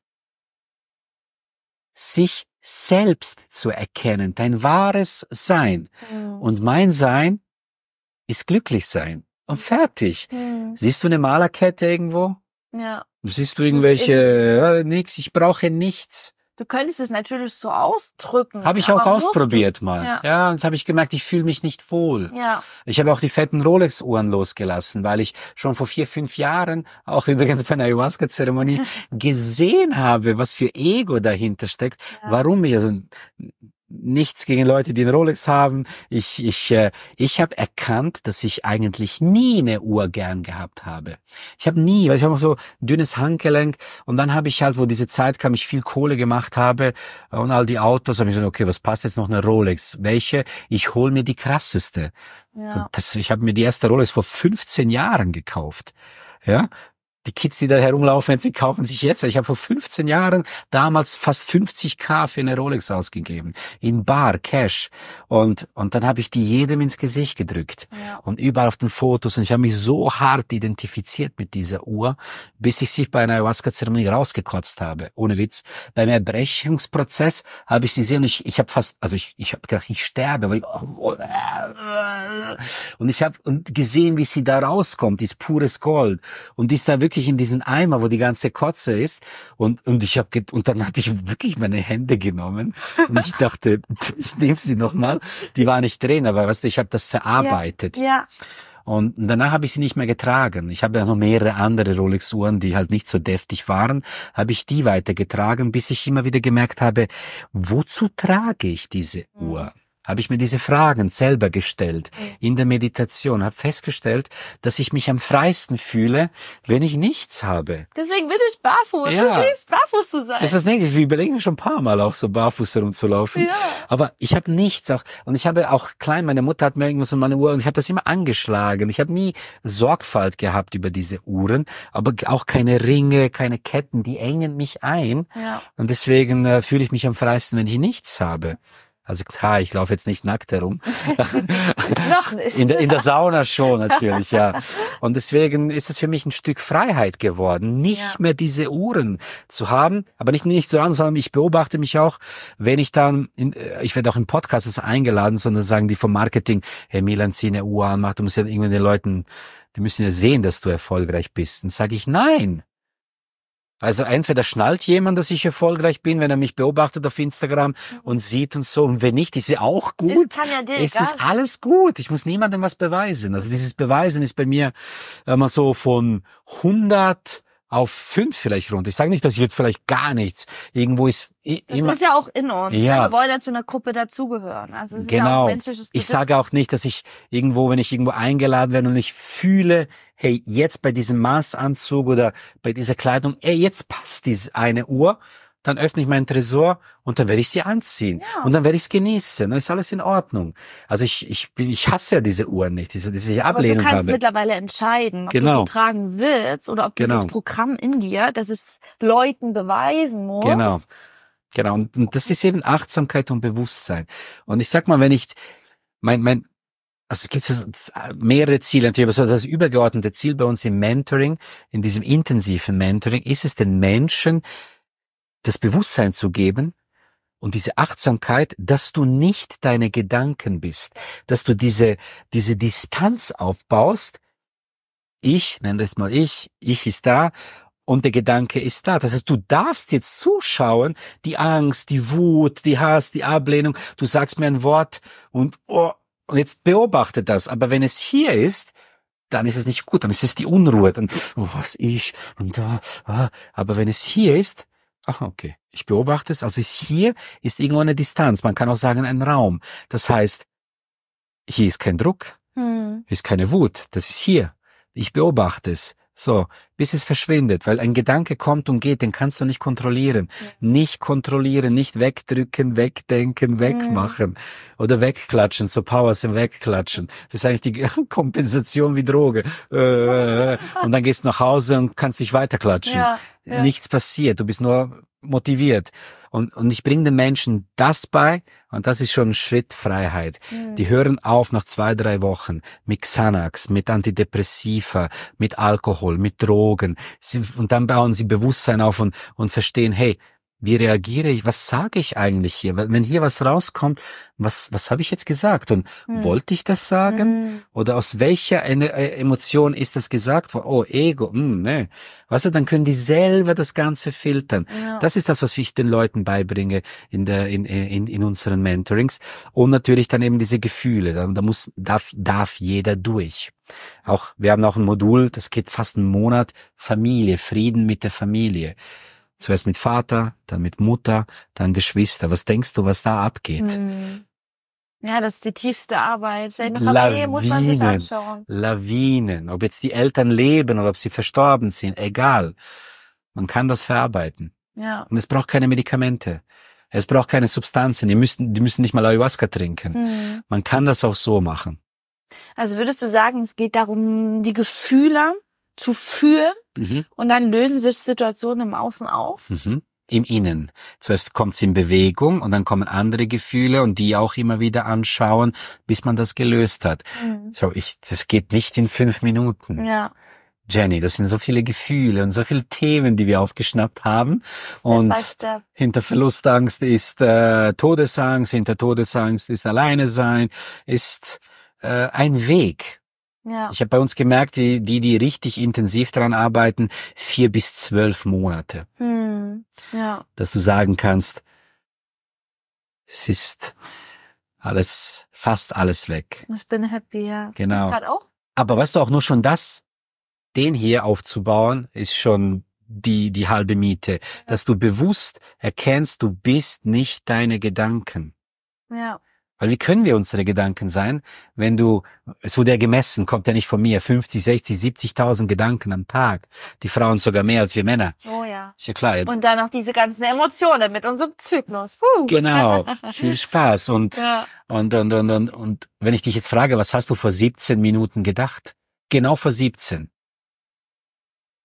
S2: sich selbst zu erkennen, dein wahres Sein.
S1: Hm.
S2: Und mein Sein ist glücklich sein. Und fertig.
S1: Hm.
S2: Siehst du eine Malerkette irgendwo?
S1: Ja.
S2: Siehst du irgendwelche, äh, nix, ich brauche nichts.
S1: Du könntest es natürlich so ausdrücken.
S2: Habe ich auch
S1: aber musst
S2: ausprobiert mal.
S1: Ja.
S2: Ja, und habe ich gemerkt, ich fühle mich nicht wohl.
S1: du. Ja.
S2: Ich habe auch die fetten Rolex-Uhren losgelassen, weil ich schon vor vier, fünf Jahren, auch übrigens bei einer Ayahuasca-Zeremonie, gesehen habe, was für Ego dahinter steckt.
S1: Ja.
S2: Warum ich, also nichts gegen Leute, die einen Rolex haben. Ich, ich, äh, ich habe erkannt, dass ich eigentlich nie eine Uhr gern gehabt habe. Ich habe nie, weil ich habe so dünnes Handgelenk und dann habe ich halt, wo diese Zeit kam, ich viel Kohle gemacht habe und all die Autos, habe ich gesagt, okay, was passt jetzt noch eine Rolex? Welche? Ich hol mir die krasseste.
S1: Ja.
S2: Und das, ich habe mir die erste Rolex vor fünfzehn Jahren gekauft. Ja, die Kids, die da herumlaufen, sie kaufen sich jetzt. Ich habe vor fünfzehn Jahren damals fast fünfzigtausend für eine Rolex ausgegeben. In bar, Cash. Und und dann habe ich die jedem ins Gesicht gedrückt.
S1: Ja.
S2: Und überall auf den Fotos. Und ich habe mich so hart identifiziert mit dieser Uhr, bis ich sie bei einer Ayahuasca-Zeremonie rausgekotzt habe. Ohne Witz. Beim Erbrechungsprozess habe ich sie gesehen und ich, ich habe fast, also ich, ich habe gedacht, ich sterbe. Weil ich, und ich habe und gesehen, wie sie da rauskommt. Die ist pures Gold. Und die ist da wirklich in diesen Eimer, wo die ganze Kotze ist. Und und ich habe und dann habe ich wirklich meine Hände genommen und ich dachte, ich nehme sie nochmal. Die war nicht drin, aber weißt du, ich habe das verarbeitet.
S1: Ja.
S2: Und danach habe ich sie nicht mehr getragen. Ich habe ja noch mehrere andere Rolex-Uhren, die halt nicht so deftig waren, habe ich die weitergetragen, bis ich immer wieder gemerkt habe, wozu trage ich diese Uhr? Habe ich mir diese Fragen selber gestellt in der Meditation, habe festgestellt, dass ich mich am freisten fühle, wenn ich nichts habe.
S1: Deswegen bin ich barfuß.
S2: Ja.
S1: Ich lieb's, barfuß zu sein.
S2: Das ist das Nächste. Wir überlegen schon ein paar Mal auch so barfuß herumzulaufen.
S1: Ja.
S2: Aber ich habe nichts auch. Und ich habe auch klein, meine Mutter hat mir irgendwas in meine Uhr und ich habe das immer angeschlagen. Ich habe nie Sorgfalt gehabt über diese Uhren, aber auch keine Ringe, keine Ketten, die engen mich ein.
S1: Ja.
S2: Und deswegen äh, fühle ich mich am freisten, wenn ich nichts habe. Also klar, ich laufe jetzt nicht nackt herum.
S1: Noch nicht.
S2: In der, in der Sauna schon natürlich, ja. Und deswegen ist es für mich ein Stück Freiheit geworden, nicht
S1: Ja.
S2: mehr diese Uhren zu haben, aber nicht nicht so an, sondern ich beobachte mich auch, wenn ich dann, in, ich werde auch in Podcasts eingeladen, sondern sagen die vom Marketing, hey Milan, zieh eine Uhr an, mach, du musst ja irgendwie den Leuten, die müssen ja sehen, dass du erfolgreich bist. Dann sage ich, nein. Also entweder schnallt jemand, dass ich erfolgreich bin, wenn er mich beobachtet auf Instagram und sieht und so. Und wenn nicht, ist es auch gut.
S1: Es kann ja dir
S2: Es
S1: egal
S2: ist alles gut. Ich muss niemandem was beweisen. Also dieses Beweisen ist bei mir immer so von hundert auf fünf vielleicht runter. Ich sage nicht, dass ich jetzt vielleicht gar nichts. Irgendwo ist i-
S1: Das
S2: immer...
S1: ist ja auch in uns.
S2: Ja.
S1: Ne? Wir wollen ja zu einer Gruppe dazugehören. Also es ist ja auch
S2: Genau.
S1: ein menschliches
S2: Ich sage auch nicht, dass ich irgendwo, wenn ich irgendwo eingeladen werde und ich fühle, hey, jetzt bei diesem Maßanzug oder bei dieser Kleidung, ey, jetzt passt diese eine Uhr, dann öffne ich meinen Tresor und dann werde ich sie anziehen.
S1: Ja.
S2: Und dann werde ich es genießen. Dann ist alles in Ordnung. Also ich, ich bin, ich hasse ja diese Uhren nicht, diese, diese
S1: Aber du
S2: Ablehnung
S1: kannst
S2: habe.
S1: mittlerweile entscheiden, ob
S2: Genau.
S1: du sie tragen willst oder ob
S2: Genau.
S1: dieses Programm in dir, das es Leuten beweisen muss.
S2: Genau. Genau. Und, und das ist eben Achtsamkeit und Bewusstsein. Und ich sag mal, wenn ich, mein, mein, also es gibt so mehrere Ziele, natürlich, aber so das übergeordnete Ziel bei uns im Mentoring, in diesem intensiven Mentoring, ist es den Menschen, das Bewusstsein zu geben und diese Achtsamkeit, dass du nicht deine Gedanken bist, dass du diese, diese Distanz aufbaust. Ich, nenn das mal ich, ich ist da und der Gedanke ist da. Das heißt, du darfst jetzt zuschauen, die Angst, die Wut, die Hass, die Ablehnung. Du sagst mir ein Wort und, oh, und jetzt beobachte das. Aber wenn es hier ist, dann ist es nicht gut, dann ist es die Unruhe. Dann, oh, was ich und da. Ah. Aber wenn es hier ist, ach, okay, ich beobachte es. Also ist hier ist irgendwo eine Distanz. Man kann auch sagen, ein Raum. Das heißt, hier ist kein Druck,
S1: Hm.
S2: hier ist keine Wut. Das ist hier. Ich beobachte es. So, bis es verschwindet, weil ein Gedanke kommt und geht, den kannst du nicht kontrollieren.
S1: Ja.
S2: Nicht kontrollieren, nicht wegdrücken, wegdenken, wegmachen oder wegklatschen, so Powers im Wegklatschen. Das ist eigentlich die Kompensation wie Droge. Äh, Und dann gehst du nach Hause und kannst dich weiterklatschen.
S1: Ja, ja.
S2: Nichts passiert, du bist nur motiviert. Und, und ich bringe den Menschen das bei, und das ist schon ein Schritt Freiheit.
S1: Hm.
S2: Die hören auf nach zwei, drei Wochen mit Xanax, mit Antidepressiva, mit Alkohol, mit Drogen. Sie, und dann bauen sie Bewusstsein auf und, und verstehen, hey, wie reagiere ich, was sage ich eigentlich hier? Wenn hier was rauskommt, was, was habe ich jetzt gesagt? Und
S1: Hm.
S2: wollte ich das sagen?
S1: Hm.
S2: Oder aus welcher Ene- äh, Emotion ist das gesagt worden? Oh, Ego, hm, ne. Weißt du, dann können die selber das Ganze filtern.
S1: Ja.
S2: Das ist das, was ich den Leuten beibringe in der, in, in, in unseren Mentorings. Und natürlich dann eben diese Gefühle. Da, da muss, darf, darf jeder durch. Auch, wir haben auch ein Modul, das geht fast einen Monat, Familie, Frieden mit der Familie. Zuerst mit Vater, dann mit Mutter, dann Geschwister. Was denkst du, was da abgeht?
S1: Hm. Ja, das ist die tiefste Arbeit. Eine Familie muss man sich
S2: Lawinen,
S1: anschauen.
S2: Lawinen. Ob jetzt die Eltern leben oder ob sie verstorben sind, egal. Man kann das verarbeiten.
S1: Ja.
S2: Und es braucht keine Medikamente. Es braucht keine Substanzen. Die müssen, die müssen nicht mal Ayahuasca trinken.
S1: Hm.
S2: Man kann das auch so machen.
S1: Also würdest du sagen, es geht darum, die Gefühle zu fühlen
S2: Mhm.
S1: und dann lösen sich Situationen im Außen auf?
S2: Mhm. Im Innen. Zuerst kommt es in Bewegung und dann kommen andere Gefühle und die auch immer wieder anschauen, bis man das gelöst hat.
S1: Hm.
S2: Schau, ich, das geht nicht in fünf Minuten.
S1: Ja.
S2: Jenny, das sind so viele Gefühle und so viele Themen, die wir aufgeschnappt haben.
S1: Step
S2: Und
S1: by step.
S2: hinter Verlustangst ist äh, Todesangst, hinter Todesangst ist Alleine sein, ist äh, ein Weg.
S1: Ja.
S2: Ich habe bei uns gemerkt, die, die, die richtig intensiv daran arbeiten, vier bis zwölf Monate,
S1: Hm. Ja.
S2: dass du sagen kannst, es ist alles, fast alles weg.
S1: Ich bin happy, ja.
S2: Genau.
S1: Gerade auch?
S2: Aber weißt du, auch nur schon das, den hier aufzubauen, ist schon die, die halbe Miete. Dass du bewusst erkennst, du bist nicht deine Gedanken.
S1: Ja.
S2: Weil wie können wir unsere Gedanken sein, wenn du, es wurde ja gemessen, kommt ja nicht von mir, fünfzig, sechzig, siebzigtausend Gedanken am Tag. Die Frauen sogar mehr als wir Männer.
S1: Oh ja.
S2: Ist ja klar.
S1: Und dann noch diese ganzen Emotionen mit unserem Zyklus. Puh.
S2: Genau. Viel Spaß. Und,
S1: Ja.
S2: und, und, und, und, und wenn ich dich jetzt frage, was hast du vor siebzehn Minuten gedacht? Genau vor siebzehn.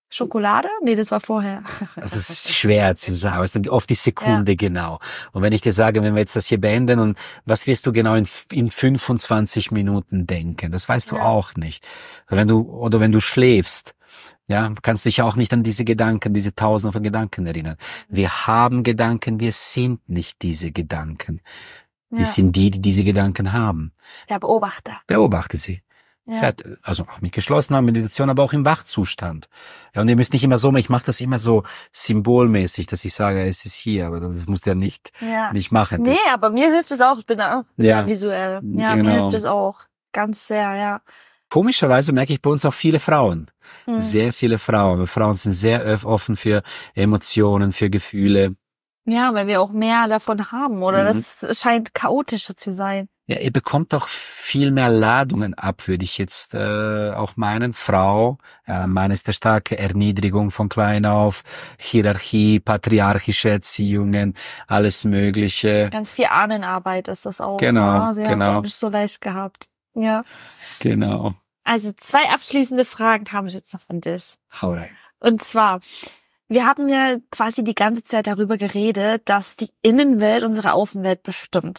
S1: Schokolade? Nee, das war vorher.
S2: Also es ist schwer zu sagen, es ist oft die Sekunde ja. genau. Und wenn ich dir sage, wenn wir jetzt das hier beenden und was wirst du genau in, in fünfundzwanzig Minuten denken? Das weißt du ja. auch nicht. Wenn du, oder wenn du schläfst, ja, kannst dich auch nicht an diese Gedanken, diese Tausende von Gedanken erinnern. Wir haben Gedanken, wir sind nicht diese Gedanken. Wir ja. sind die, die diese Gedanken haben.
S1: Der Beobachter.
S2: Beobachte sie. Ja. Also auch mit geschlossener Meditation, aber auch im Wachzustand. Ja, und ihr müsst nicht immer so, ich mache das immer so symbolmäßig, dass ich sage, es ist hier, aber das musst du ja nicht,
S1: ja.
S2: nicht machen.
S1: Nee, aber mir hilft es auch, ich bin auch sehr ja. visuell. Ja,
S2: genau.
S1: mir hilft es auch ganz sehr, ja.
S2: Komischerweise merke ich bei uns auch viele Frauen. Hm. Sehr viele Frauen. Frauen sind sehr offen für Emotionen, für Gefühle.
S1: Ja, weil wir auch mehr davon haben, oder? Mhm. Das scheint chaotischer zu sein.
S2: Ja, ihr bekommt auch viel mehr Ladungen ab, würde ich jetzt äh, auch meinen. Frau, äh, Mann ist der starke Erniedrigung von klein auf, Hierarchie, patriarchische Erziehungen, alles Mögliche.
S1: Ganz viel Ahnenarbeit ist das auch.
S2: Genau,
S1: oh, Sie
S2: genau.
S1: haben es auch nicht so leicht gehabt. Ja.
S2: Genau.
S1: Also zwei abschließende Fragen habe ich jetzt noch von dir.
S2: Hau rein.
S1: Und zwar, wir haben ja quasi die ganze Zeit darüber geredet, dass die Innenwelt unsere Außenwelt bestimmt.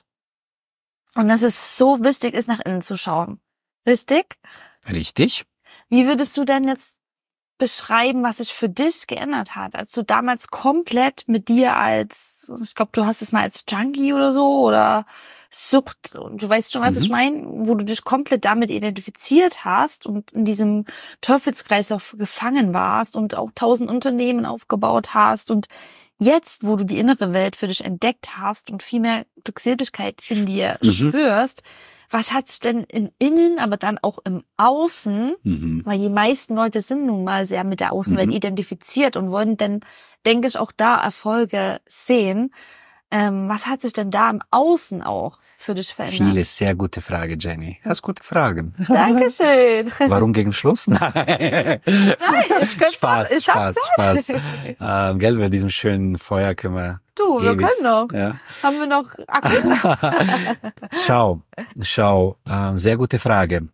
S1: Und dass es so wichtig ist, nach innen zu schauen. Richtig?
S2: Richtig.
S1: Wie würdest du denn jetzt beschreiben, was sich für dich geändert hat, als du damals komplett mit dir als, ich glaube, du hast es mal als Junkie oder so oder Sucht, du weißt schon, was mhm. ich meine, wo du dich komplett damit identifiziert hast und in diesem Teufelskreislauf gefangen warst und auch tausend Unternehmen aufgebaut hast und jetzt, wo du die innere Welt für dich entdeckt hast und viel mehr Glückseligkeit in dir mhm. spürst, was hat sich denn im Innen, aber dann auch im Außen, mhm. weil die meisten Leute sind nun mal sehr mit der Außenwelt mhm. identifiziert und wollen dann, denke ich, auch da Erfolge sehen. Ähm, was hat sich denn da im Außen auch für dich verändert?
S2: Viele, sehr gute Frage, Jenny. Du hast gute Fragen.
S1: Dankeschön.
S2: Warum gegen Schluss? Nein,
S1: Nein ich könnte
S2: Spaß,
S1: ich
S2: Spaß, Spaß. Ähm, gell, bei diesem schönen Feuer können wir
S1: Du, wir
S2: ewig,
S1: können noch.
S2: Ja.
S1: Haben wir noch Akku?
S2: Schau, schau, äh, sehr gute Frage.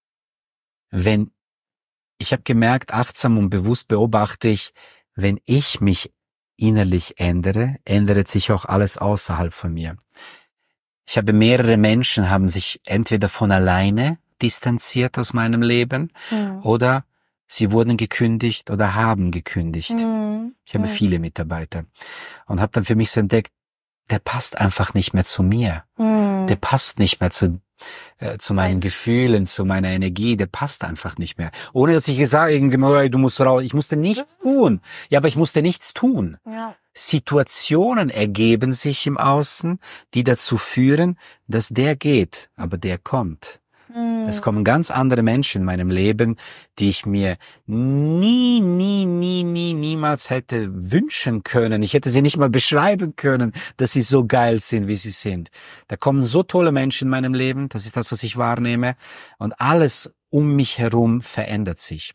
S2: Wenn, ich habe gemerkt, achtsam und bewusst beobachte ich, wenn ich mich innerlich ändere, ändert sich auch alles außerhalb von mir. Ich habe mehrere Menschen, haben sich entweder von alleine distanziert aus meinem Leben mhm. oder sie wurden gekündigt oder haben gekündigt. Mhm. Ich habe mhm. viele Mitarbeiter und habe dann für mich so entdeckt, der passt einfach nicht mehr zu mir. Mhm. Der passt nicht mehr zu äh, zu meinen Gefühlen, zu meiner Energie, der passt einfach nicht mehr. Ohne dass ich gesagt habe, du musst raus. Ich musste nichts tun. Ja, aber ich musste nichts tun.
S1: Ja.
S2: Situationen ergeben sich im Außen, die dazu führen, dass der geht, aber der kommt. Es kommen ganz andere Menschen in meinem Leben, die ich mir nie, nie, nie, nie, niemals hätte wünschen können. Ich hätte sie nicht mal beschreiben können, dass sie so geil sind, wie sie sind. Da kommen so tolle Menschen in meinem Leben, das ist das, was ich wahrnehme. Und alles um mich herum verändert sich.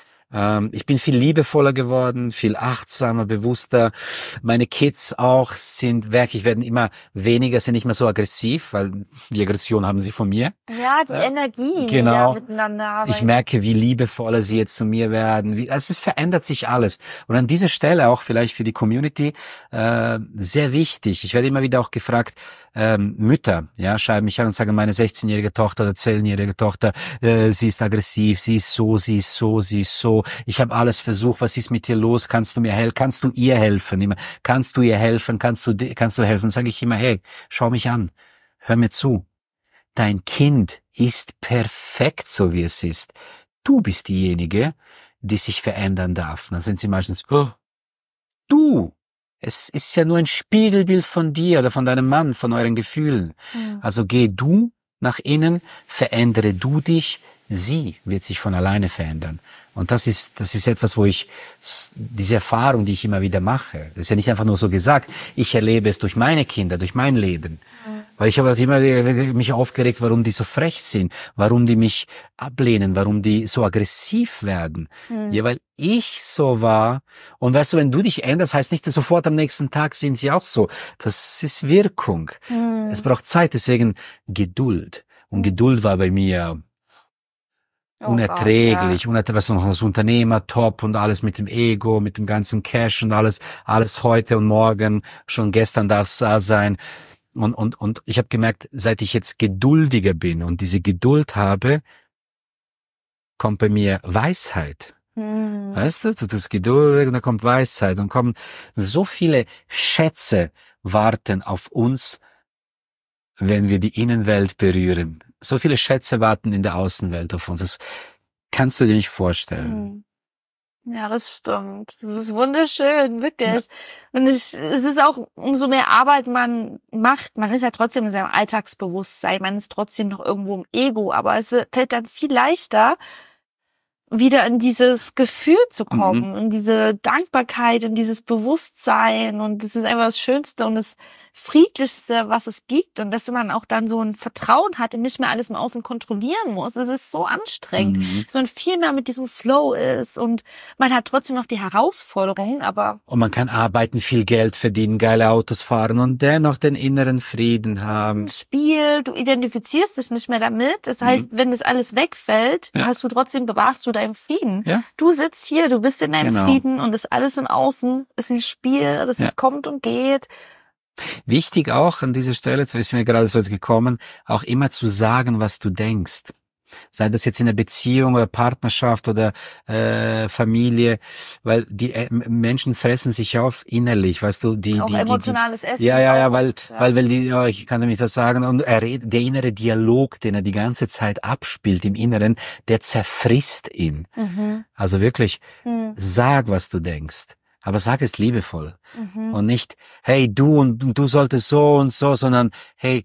S2: Ich bin viel liebevoller geworden, viel achtsamer, bewusster. Meine Kids auch sind wirklich, werden immer weniger, sind nicht mehr so aggressiv, weil die Aggression haben sie von mir.
S1: Ja, die Energie,
S2: genau.
S1: die da miteinander arbeiten.
S2: Ich merke, wie liebevoller sie jetzt zu mir werden. Wie, also es verändert sich alles. Und an dieser Stelle auch vielleicht für die Community äh, sehr wichtig. Ich werde immer wieder auch gefragt, ähm, Mütter, ja, schreiben mich an und sagen, meine sechzehnjährige Tochter oder zehnjährige Tochter, äh, sie ist aggressiv, sie ist so, sie ist so, sie ist so. Ich habe alles versucht, was ist mit dir los? Kannst du mir helfen? Kannst du ihr helfen? Immer, kannst du ihr helfen? Kannst du kannst du helfen? Sage ich immer, hey, schau mich an, hör mir zu. Dein Kind ist perfekt, so wie es ist. Du bist diejenige, die sich verändern darf. Dann sind sie meistens, oh, du. Es ist ja nur ein Spiegelbild von dir oder von deinem Mann, von euren Gefühlen. Ja. Also geh du nach innen, verändere du dich, sie wird sich von alleine verändern. Und das ist, das ist etwas, wo ich, diese Erfahrung, die ich immer wieder mache, das ist ja nicht einfach nur so gesagt, ich erlebe es durch meine Kinder, durch mein Leben. Ja. Weil ich habe halt immer mich aufgeregt, warum die so frech sind, warum die mich ablehnen, warum die so aggressiv werden. Mhm. Ja, weil ich so war. Und weißt du, wenn du dich änderst, heißt nicht, dass sofort am nächsten Tag sind sie auch so. Das ist Wirkung. Mhm. Es braucht Zeit, deswegen Geduld. Und Geduld war bei mir
S1: Oh
S2: unerträglich,
S1: Gott,
S2: unerträglich, was noch als Unternehmer top und alles mit dem Ego, mit dem ganzen Cash und alles, alles heute und morgen, schon gestern darf es da sein. Und, und, und ich habe gemerkt, seit ich jetzt geduldiger bin und diese Geduld habe, kommt bei mir Weisheit.
S1: ja. Hm.
S2: Weißt du, das ist geduldig und da kommt Weisheit und kommen so viele Schätze warten auf uns, wenn wir die Innenwelt berühren. So viele Schätze warten in der Außenwelt auf uns. Das kannst du dir nicht vorstellen.
S1: Hm. Ja, das stimmt. Das ist wunderschön, wirklich. Ja. Und ich, es ist auch, umso mehr Arbeit man macht, man ist ja trotzdem in seinem Alltagsbewusstsein, man ist trotzdem noch irgendwo im Ego, aber es wird, fällt dann viel leichter, wieder in dieses Gefühl zu kommen, mhm. in diese Dankbarkeit, in dieses Bewusstsein, und das ist einfach das Schönste und das Friedlichste, was es gibt, und dass man auch dann so ein Vertrauen hat und nicht mehr alles im Außen kontrollieren muss. Es ist so anstrengend, mhm. dass man viel mehr mit diesem Flow ist, und man hat trotzdem noch die Herausforderungen, aber... Und
S2: man kann arbeiten, viel Geld verdienen, geile Autos fahren und dennoch den inneren Frieden haben.
S1: Ein Spiel, du identifizierst dich nicht mehr damit, das heißt, mhm. wenn das alles wegfällt, ja. hast du trotzdem, bewahrst du deinen Frieden. Ja. Du sitzt hier, du bist in deinem genau. Frieden, und das alles im Außen ist ein Spiel, das ja. kommt und geht.
S2: Wichtig auch an dieser Stelle, so ist mir gerade so gekommen, auch immer zu sagen, was du denkst. Sei das jetzt in einer Beziehung oder Partnerschaft oder äh, Familie, weil die äh, Menschen fressen sich auf innerlich, weißt du, die
S1: auch
S2: die
S1: emotionales
S2: die,
S1: Essen.
S2: Ja, ja, ja, weil
S1: gut, ja.
S2: weil weil die, ja, ich kann nämlich das sagen, und er redet, der innere Dialog, den er die ganze Zeit abspielt im Inneren, der zerfrisst ihn. Mhm. Also wirklich, mhm. sag, was du denkst. Aber sag es liebevoll. Mhm. Und nicht, hey, du und du solltest so und so, sondern, hey,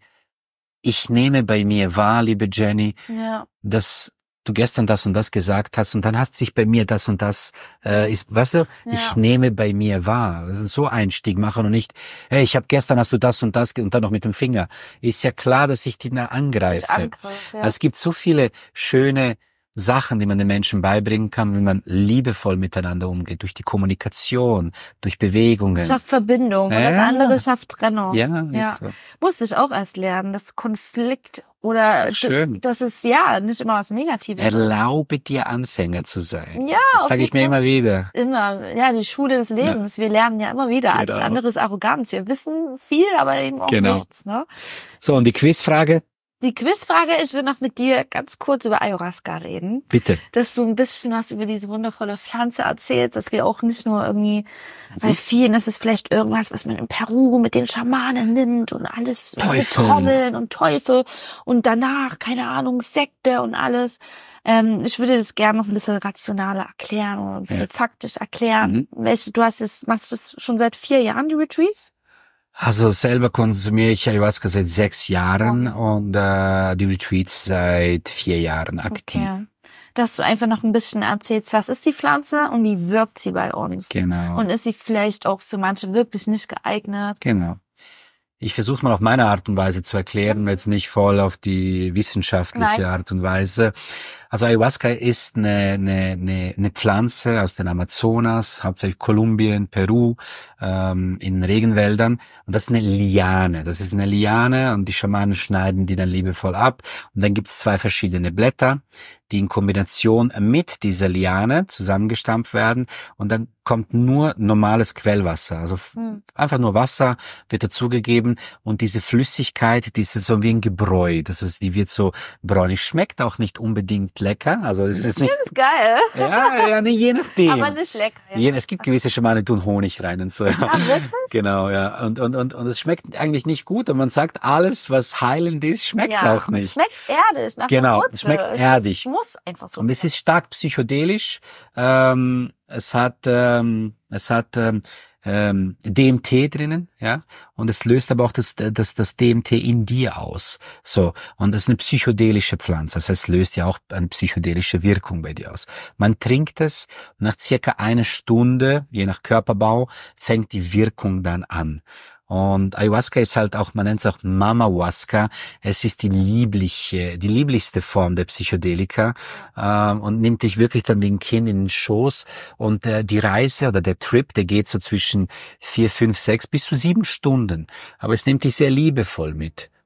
S2: ich nehme bei mir wahr, liebe Jenny, ja. dass du gestern das und das gesagt hast, und dann hat sich bei mir das und das, äh, ist, weißt du, ja. ich nehme bei mir wahr. Das ist so Einstieg machen und nicht, hey, ich habe gestern hast du das und das und dann noch mit dem Finger. Ist ja klar, dass ich die da angreife. Ich angreife ja. Also es gibt so viele schöne Sachen, die man den Menschen beibringen kann, wenn man liebevoll miteinander umgeht, durch die Kommunikation, durch Bewegungen.
S1: Es schafft Verbindung, ja. und das andere schafft Trennung.
S2: Ja,
S1: ja.
S2: Ist so.
S1: Musste ich auch erst lernen, dass Konflikt oder
S2: Schön.
S1: das ist ja nicht immer was Negatives.
S2: Erlaube dir, Anfänger zu sein.
S1: Ja,
S2: das sage ich mir immer wieder.
S1: Immer, ja, die Schule des Lebens. Ja. Wir lernen ja immer wieder. Alles genau. andere ist Arroganz. Wir wissen viel, aber eben auch genau. nichts. Ne?
S2: So, und die Quizfrage?
S1: Die Quizfrage, ich will noch mit dir ganz kurz über Ayahuasca reden.
S2: Bitte.
S1: Dass du ein bisschen was über diese wundervolle Pflanze erzählst, dass wir auch nicht nur irgendwie, mhm. bei vielen ist es vielleicht irgendwas, was man in Peru mit den Schamanen nimmt und alles mit Trommeln und Teufel und danach, keine Ahnung, Sekte und alles. Ähm, ich würde das gerne noch ein bisschen rationaler erklären oder ein bisschen ja. faktisch erklären. Mhm. Welche, du hast es, machst du es schon seit vier Jahren, die Retreats?
S2: Also selber konsumiere ich Ayahuasca seit sechs Jahren okay. und äh, die Retreats seit vier Jahren aktiv. Okay.
S1: Dass du einfach noch ein bisschen erzählst, was ist die Pflanze und wie wirkt sie bei uns?
S2: Genau.
S1: Und ist sie vielleicht auch für manche wirklich nicht geeignet?
S2: Genau. Ich versuche mal auf meine Art und Weise zu erklären, jetzt nicht voll auf die wissenschaftliche Nein. Art und Weise. Also Ayahuasca ist eine, eine, eine, eine Pflanze aus den Amazonas, hauptsächlich Kolumbien, Peru, ähm, in Regenwäldern. Und das ist eine Liane. Das ist eine Liane und die Schamanen schneiden die dann liebevoll ab. Und dann gibt es zwei verschiedene Blätter, die in Kombination mit dieser Liane zusammengestampft werden. Und dann kommt nur normales Quellwasser. Also hm. einfach nur Wasser wird dazugegeben. Und diese Flüssigkeit, die ist so wie ein Gebräu. Das ist, die wird so bräunlich. Schmeckt auch nicht unbedingt lecker. Also es ist nicht.
S1: Das ist geil.
S2: Ja, ja, nee, je nachdem.
S1: Aber nicht lecker. Ja.
S2: Je, es gibt gewisse Schamanen, die tun Honig rein und so.
S1: Ja, wirklich?
S2: Genau, ja. Und, und, und, und es schmeckt eigentlich nicht gut. Und man sagt, alles, was heilend ist, schmeckt ja, auch nicht.
S1: Es schmeckt erdig. Nach
S2: genau, es schmeckt erdig.
S1: Es muss einfach so.
S2: Und es ist stark psychedelisch. Ähm, es hat, ähm, es hat, ähm, ähm, D M T drinnen, ja, und es löst aber auch das, das, das D M T in dir aus. So. Und das ist eine psychedelische Pflanze. Das heißt, es löst ja auch eine psychedelische Wirkung bei dir aus. Man trinkt es, nach circa einer Stunde, je nach Körperbau, fängt die Wirkung dann an. Und Ayahuasca ist halt auch, man nennt es auch Mamahuasca. Es ist die liebliche, die lieblichste Form der Psychedelika, ähm, und nimmt dich wirklich dann wie ein Kind in den Schoß. Und äh, die Reise oder der Trip, der geht so zwischen vier, fünf, sechs bis zu sieben Stunden. Aber es nimmt dich sehr liebevoll mit.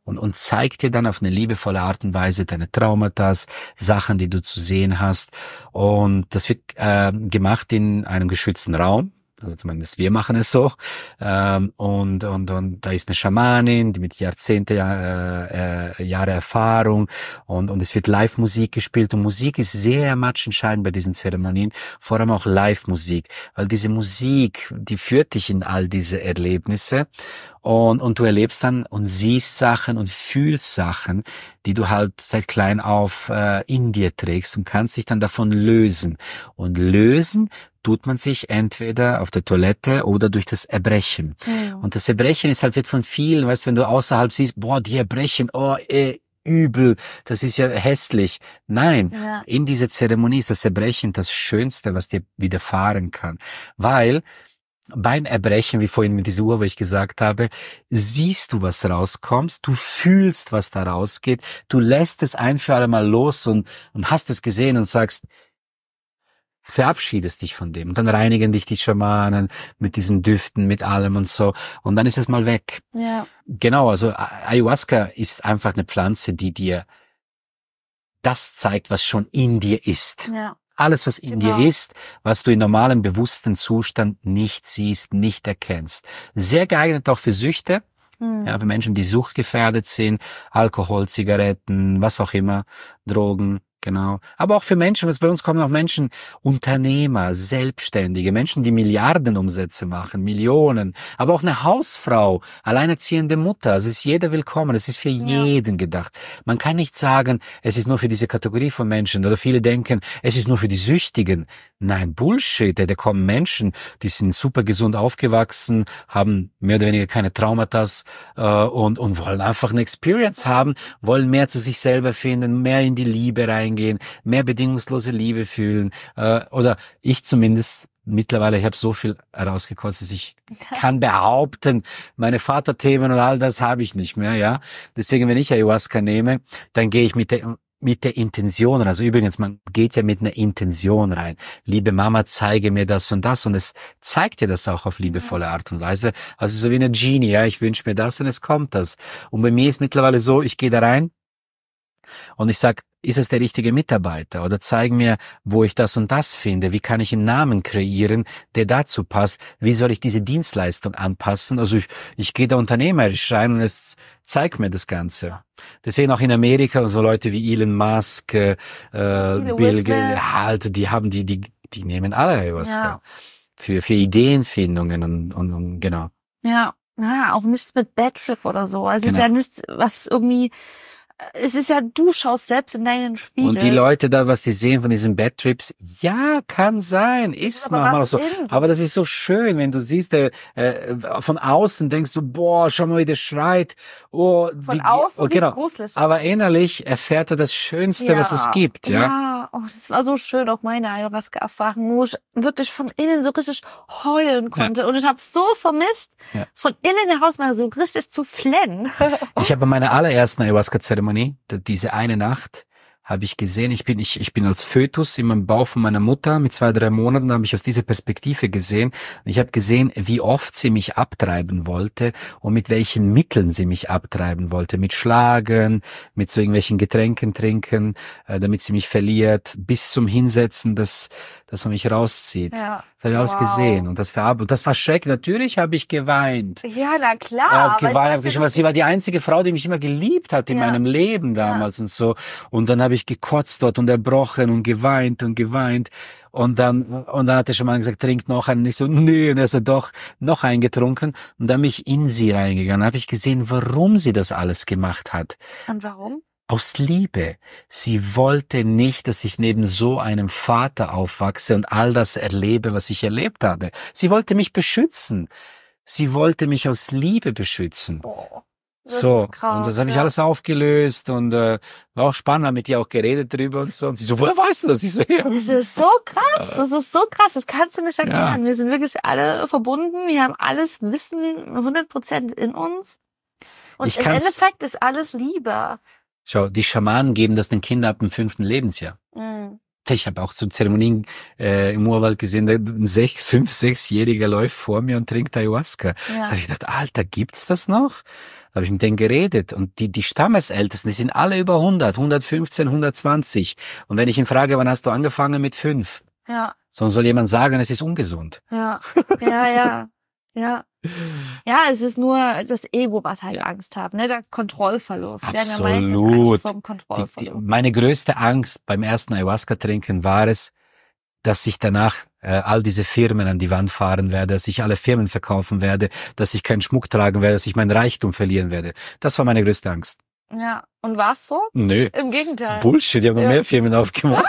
S2: und, und zeigt dir dann auf eine liebevolle Art und Weise deine Traumata, Sachen, die du zu sehen hast. Und das wird äh, gemacht in einem geschützten Raum. Also zumindest wir machen es so. Ähm, und, und, und da ist eine Schamanin, die mit Jahrzehnte, äh, äh, Jahre Erfahrung, und, und es wird Live-Musik gespielt, und Musik ist sehr matchentscheidend bei diesen Zeremonien, vor allem auch Live-Musik, weil diese Musik, die führt dich in all diese Erlebnisse, und, und du erlebst dann und siehst Sachen und fühlst Sachen, die du halt seit klein auf äh, in dir trägst, und kannst dich dann davon lösen. Und lösen tut man sich entweder auf der Toilette oder durch das Erbrechen.
S1: Ja.
S2: Und das Erbrechen ist halt, wird von vielen, weißt du, wenn du außerhalb siehst, boah, die erbrechen, oh, eh, übel, das ist ja hässlich. Nein,
S1: Ja.
S2: in dieser Zeremonie ist das Erbrechen das Schönste, was dir widerfahren kann. Weil beim Erbrechen, wie vorhin mit dieser Uhr, wo ich gesagt habe, siehst du, was rauskommt, du fühlst, was da rausgeht, du lässt es ein für alle Mal los und, und hast es gesehen und sagst, verabschiedest dich von dem. Und dann reinigen dich die Schamanen mit diesen Düften, mit allem und so. Und dann ist es mal weg.
S1: Ja.
S2: Genau, also Ayahuasca ist einfach eine Pflanze, die dir das zeigt, was schon in dir ist.
S1: Ja.
S2: Alles, was in
S1: Genau.
S2: dir ist, was du in normalem bewussten Zustand nicht siehst, nicht erkennst. Sehr geeignet auch für Süchte.
S1: Hm.
S2: Ja, für Menschen, die suchtgefährdet sind, Alkohol, Zigaretten, was auch immer, Drogen, genau. Aber auch für Menschen, was bei uns kommen auch Menschen, Unternehmer, Selbstständige, Menschen, die Milliardenumsätze machen, Millionen, aber auch eine Hausfrau, alleinerziehende Mutter, also ist jeder willkommen, es ist für
S1: Ja.
S2: jeden gedacht. Man kann nicht sagen, es ist nur für diese Kategorie von Menschen, oder viele denken, es ist nur für die Süchtigen. Nein, Bullshit, da kommen Menschen, die sind super gesund aufgewachsen, haben mehr oder weniger keine Traumata äh, und, und wollen einfach eine Experience haben, wollen mehr zu sich selber finden, mehr in die Liebe reingehen, mehr bedingungslose Liebe fühlen, äh, oder ich zumindest mittlerweile, ich habe so viel herausgekostet, dass ich kann behaupten, meine Vaterthemen und all das habe ich nicht mehr, ja. Deswegen, wenn ich Ayahuasca nehme, dann gehe ich mit der mit der Intention, also übrigens, man geht ja mit einer Intention rein. Liebe Mama, zeige mir das und das, und es zeigt dir das auch auf liebevolle Art und Weise. Also so wie eine Genie, ja, ich wünsche mir das und es kommt das. Und bei mir ist mittlerweile so, ich gehe da rein und ich sag, ist es der richtige Mitarbeiter, oder zeig mir, wo ich das und das finde, wie kann ich einen Namen kreieren, der dazu passt, wie soll ich diese Dienstleistung anpassen, also ich, ich gehe da unternehmerisch rein und es zeigt mir das Ganze. Deswegen auch in Amerika so Leute wie Elon Musk, äh,
S1: So
S2: Bill Gates, halt, die haben die, die, die nehmen alle Ayahuasca.
S1: Ja.
S2: Für, für Ideenfindungen und, und, und genau.
S1: Ja. Ja, auch nichts mit Badtrip oder so. Also es ist
S2: Genau.
S1: ja nichts, was irgendwie, es ist ja, du schaust selbst in deinen Spiegel.
S2: Und die Leute da, was die sehen von diesen Bad Trips, ja, kann sein, ist
S1: aber
S2: manchmal auch
S1: was
S2: so.
S1: sind?
S2: Aber das ist so schön, wenn du siehst, äh, äh, von außen denkst du, boah, schau mal, wie der schreit. Oh,
S1: Von
S2: wie,
S1: außen
S2: oh,
S1: sieht's
S2: genau.
S1: gruselig aus.
S2: Aber innerlich erfährt er das Schönste, was es gibt, ja.
S1: Ja, oh, das war so schön, auch meine Ayahuasca-Erfahrung, wo ich wirklich von innen so richtig heulen konnte. Ja. Und ich habe so vermisst, ja. von innen heraus mal so richtig zu flennen.
S2: Ich habe bei meiner allerersten Ayahuasca-Zeremonie, diese eine Nacht, habe ich gesehen, ich bin ich ich bin als Fötus in meinem Bauch von meiner Mutter mit zwei, drei Monaten, habe ich aus dieser Perspektive gesehen. Und ich habe gesehen, wie oft sie mich abtreiben wollte und mit welchen Mitteln sie mich abtreiben wollte. Mit Schlagen, mit so irgendwelchen Getränken trinken, äh, damit sie mich verliert, bis zum Hinsetzen, dass dass man mich rauszieht.
S1: Ja.
S2: Das habe ich alles
S1: Wow.
S2: gesehen. Und das war, und das war schrecklich. Natürlich habe ich geweint.
S1: Ja, na klar.
S2: Ja, geweint,
S1: weil
S2: hab geschrieben, sie war die einzige Frau, die mich immer geliebt hat in
S1: Ja.
S2: meinem Leben damals und so. Und dann habe ich gekotzt dort und erbrochen und geweint und geweint. Und dann, und dann hat der Schaman gesagt, trink noch einen. Und ich so, nö. Und er so, doch, noch einen getrunken. Und dann bin ich in sie reingegangen. Habe ich gesehen, warum sie das alles gemacht hat.
S1: Und warum?
S2: Aus Liebe. Sie wollte nicht, dass ich neben so einem Vater aufwachse und all das erlebe, was ich erlebt habe. Sie wollte mich beschützen. Sie wollte mich aus Liebe beschützen.
S1: Oh, das
S2: so,
S1: ist krass,
S2: und das habe ich
S1: ja.
S2: alles aufgelöst und äh, war auch spannend, haben mit ihr auch geredet drüber und so. Und sie so, woher weißt du das? Ich so, ja.
S1: Das ist so krass, das ist so krass, das kannst du nicht erklären.
S2: Ja.
S1: Wir sind wirklich alle verbunden, wir haben alles Wissen hundert Prozent in uns. Und
S2: Ich
S1: im
S2: kann's-
S1: Endeffekt ist alles Liebe.
S2: Schau, die Schamanen geben das den Kindern ab dem fünften Lebensjahr.
S1: Mhm.
S2: Ich habe auch zu Zeremonien äh, im Urwald gesehen, ein sechs, fünf, sechsjähriger läuft vor mir und trinkt Ayahuasca. Ja. Da habe ich gedacht, Alter, gibt's das noch? Da habe ich mit denen geredet und die die Stammesältesten, die sind alle über hundert, hundertfünfzehn, hundertzwanzig. Und wenn ich ihn frage, wann hast du angefangen, mit fünf?
S1: Ja.
S2: Sonst soll jemand sagen, es ist ungesund.
S1: Ja, ja, ja, ja. Ja, es ist nur das Ego, was halt Angst hat, ne? Der Kontrollverlust.
S2: Absolut.
S1: Wir haben ja meistens Angst vor dem Kontrollverlust.
S2: Die, die, meine größte Angst beim ersten Ayahuasca-Trinken war es, dass ich danach äh, all diese Firmen an die Wand fahren werde, dass ich alle Firmen verkaufen werde, dass ich keinen Schmuck tragen werde, dass ich meinen Reichtum verlieren werde. Das war meine größte Angst.
S1: Ja, und war's so?
S2: Nö.
S1: Im Gegenteil.
S2: Bullshit, ich habe noch
S1: ja.
S2: mehr Firmen aufgemacht.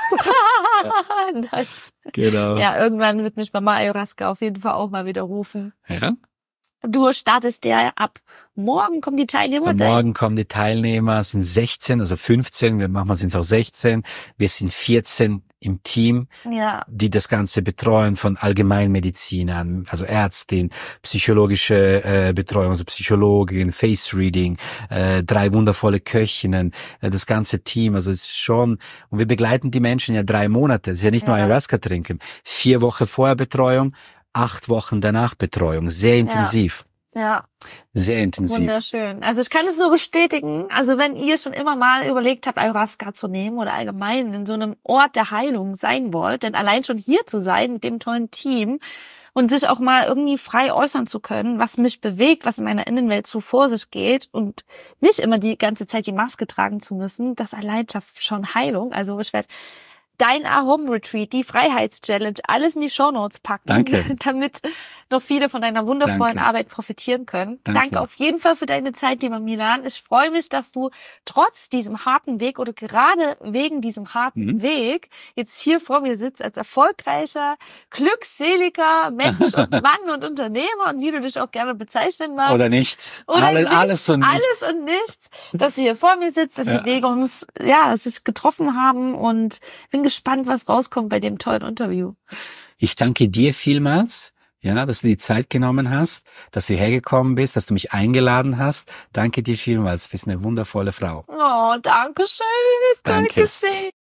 S1: Nice.
S2: Genau.
S1: Ja, irgendwann wird mich Mama Ayahuasca auf jeden Fall auch mal wieder rufen.
S2: Ja.
S1: Du startest ja ab morgen kommen die Teilnehmer.
S2: Morgen kommen die Teilnehmer, es sind sechzehn, also fünfzehn, wir machen sind es auch sechzehn. Wir sind vierzehn im Team,
S1: ja.
S2: die das Ganze betreuen, von Allgemeinmedizinern, also Ärztin, psychologische äh, Betreuung, also Psychologin, Face Reading, äh, drei wundervolle Köchinnen, äh, das ganze Team, also es ist schon, und wir begleiten die Menschen ja drei Monate, es ist ja nicht ja. nur Ayahuasca trinken, vier Wochen vorher Betreuung, acht Wochen danach Betreuung, sehr intensiv.
S1: Ja. ja.
S2: Sehr intensiv.
S1: Wunderschön. Also ich kann es nur bestätigen, also wenn ihr schon immer mal überlegt habt, Ayahuasca zu nehmen oder allgemein in so einem Ort der Heilung sein wollt, denn allein schon hier zu sein mit dem tollen Team und sich auch mal irgendwie frei äußern zu können, was mich bewegt, was in meiner Innenwelt so vor sich geht und nicht immer die ganze Zeit die Maske tragen zu müssen, das allein schafft schon Heilung. Also ich werde dein A-Home-Retreat, die Freiheits-Challenge, alles in die Shownotes packen,
S2: Danke.
S1: damit noch viele von deiner wundervollen
S2: Danke.
S1: Arbeit profitieren können.
S2: Danke.
S1: Danke auf jeden Fall für deine Zeit, lieber Milan. Ich freue mich, dass du trotz diesem harten Weg oder gerade wegen diesem harten mhm. Weg jetzt hier vor mir sitzt als erfolgreicher, glückseliger Mensch und Mann und Unternehmer und wie du dich auch gerne bezeichnen magst.
S2: Oder nichts.
S1: Oder
S2: alles,
S1: nichts.
S2: alles und nichts.
S1: Alles und nichts. Dass du hier vor mir sitzt, dass ja. die Wege uns, ja, sich getroffen haben und bin gespannt, was rauskommt bei dem tollen Interview.
S2: Ich danke dir vielmals, ja, dass du die Zeit genommen hast, dass du hergekommen bist, dass du mich eingeladen hast. Danke dir vielmals. Du bist eine wundervolle Frau.
S1: Oh, danke schön.
S2: Danke.
S1: Danke schön.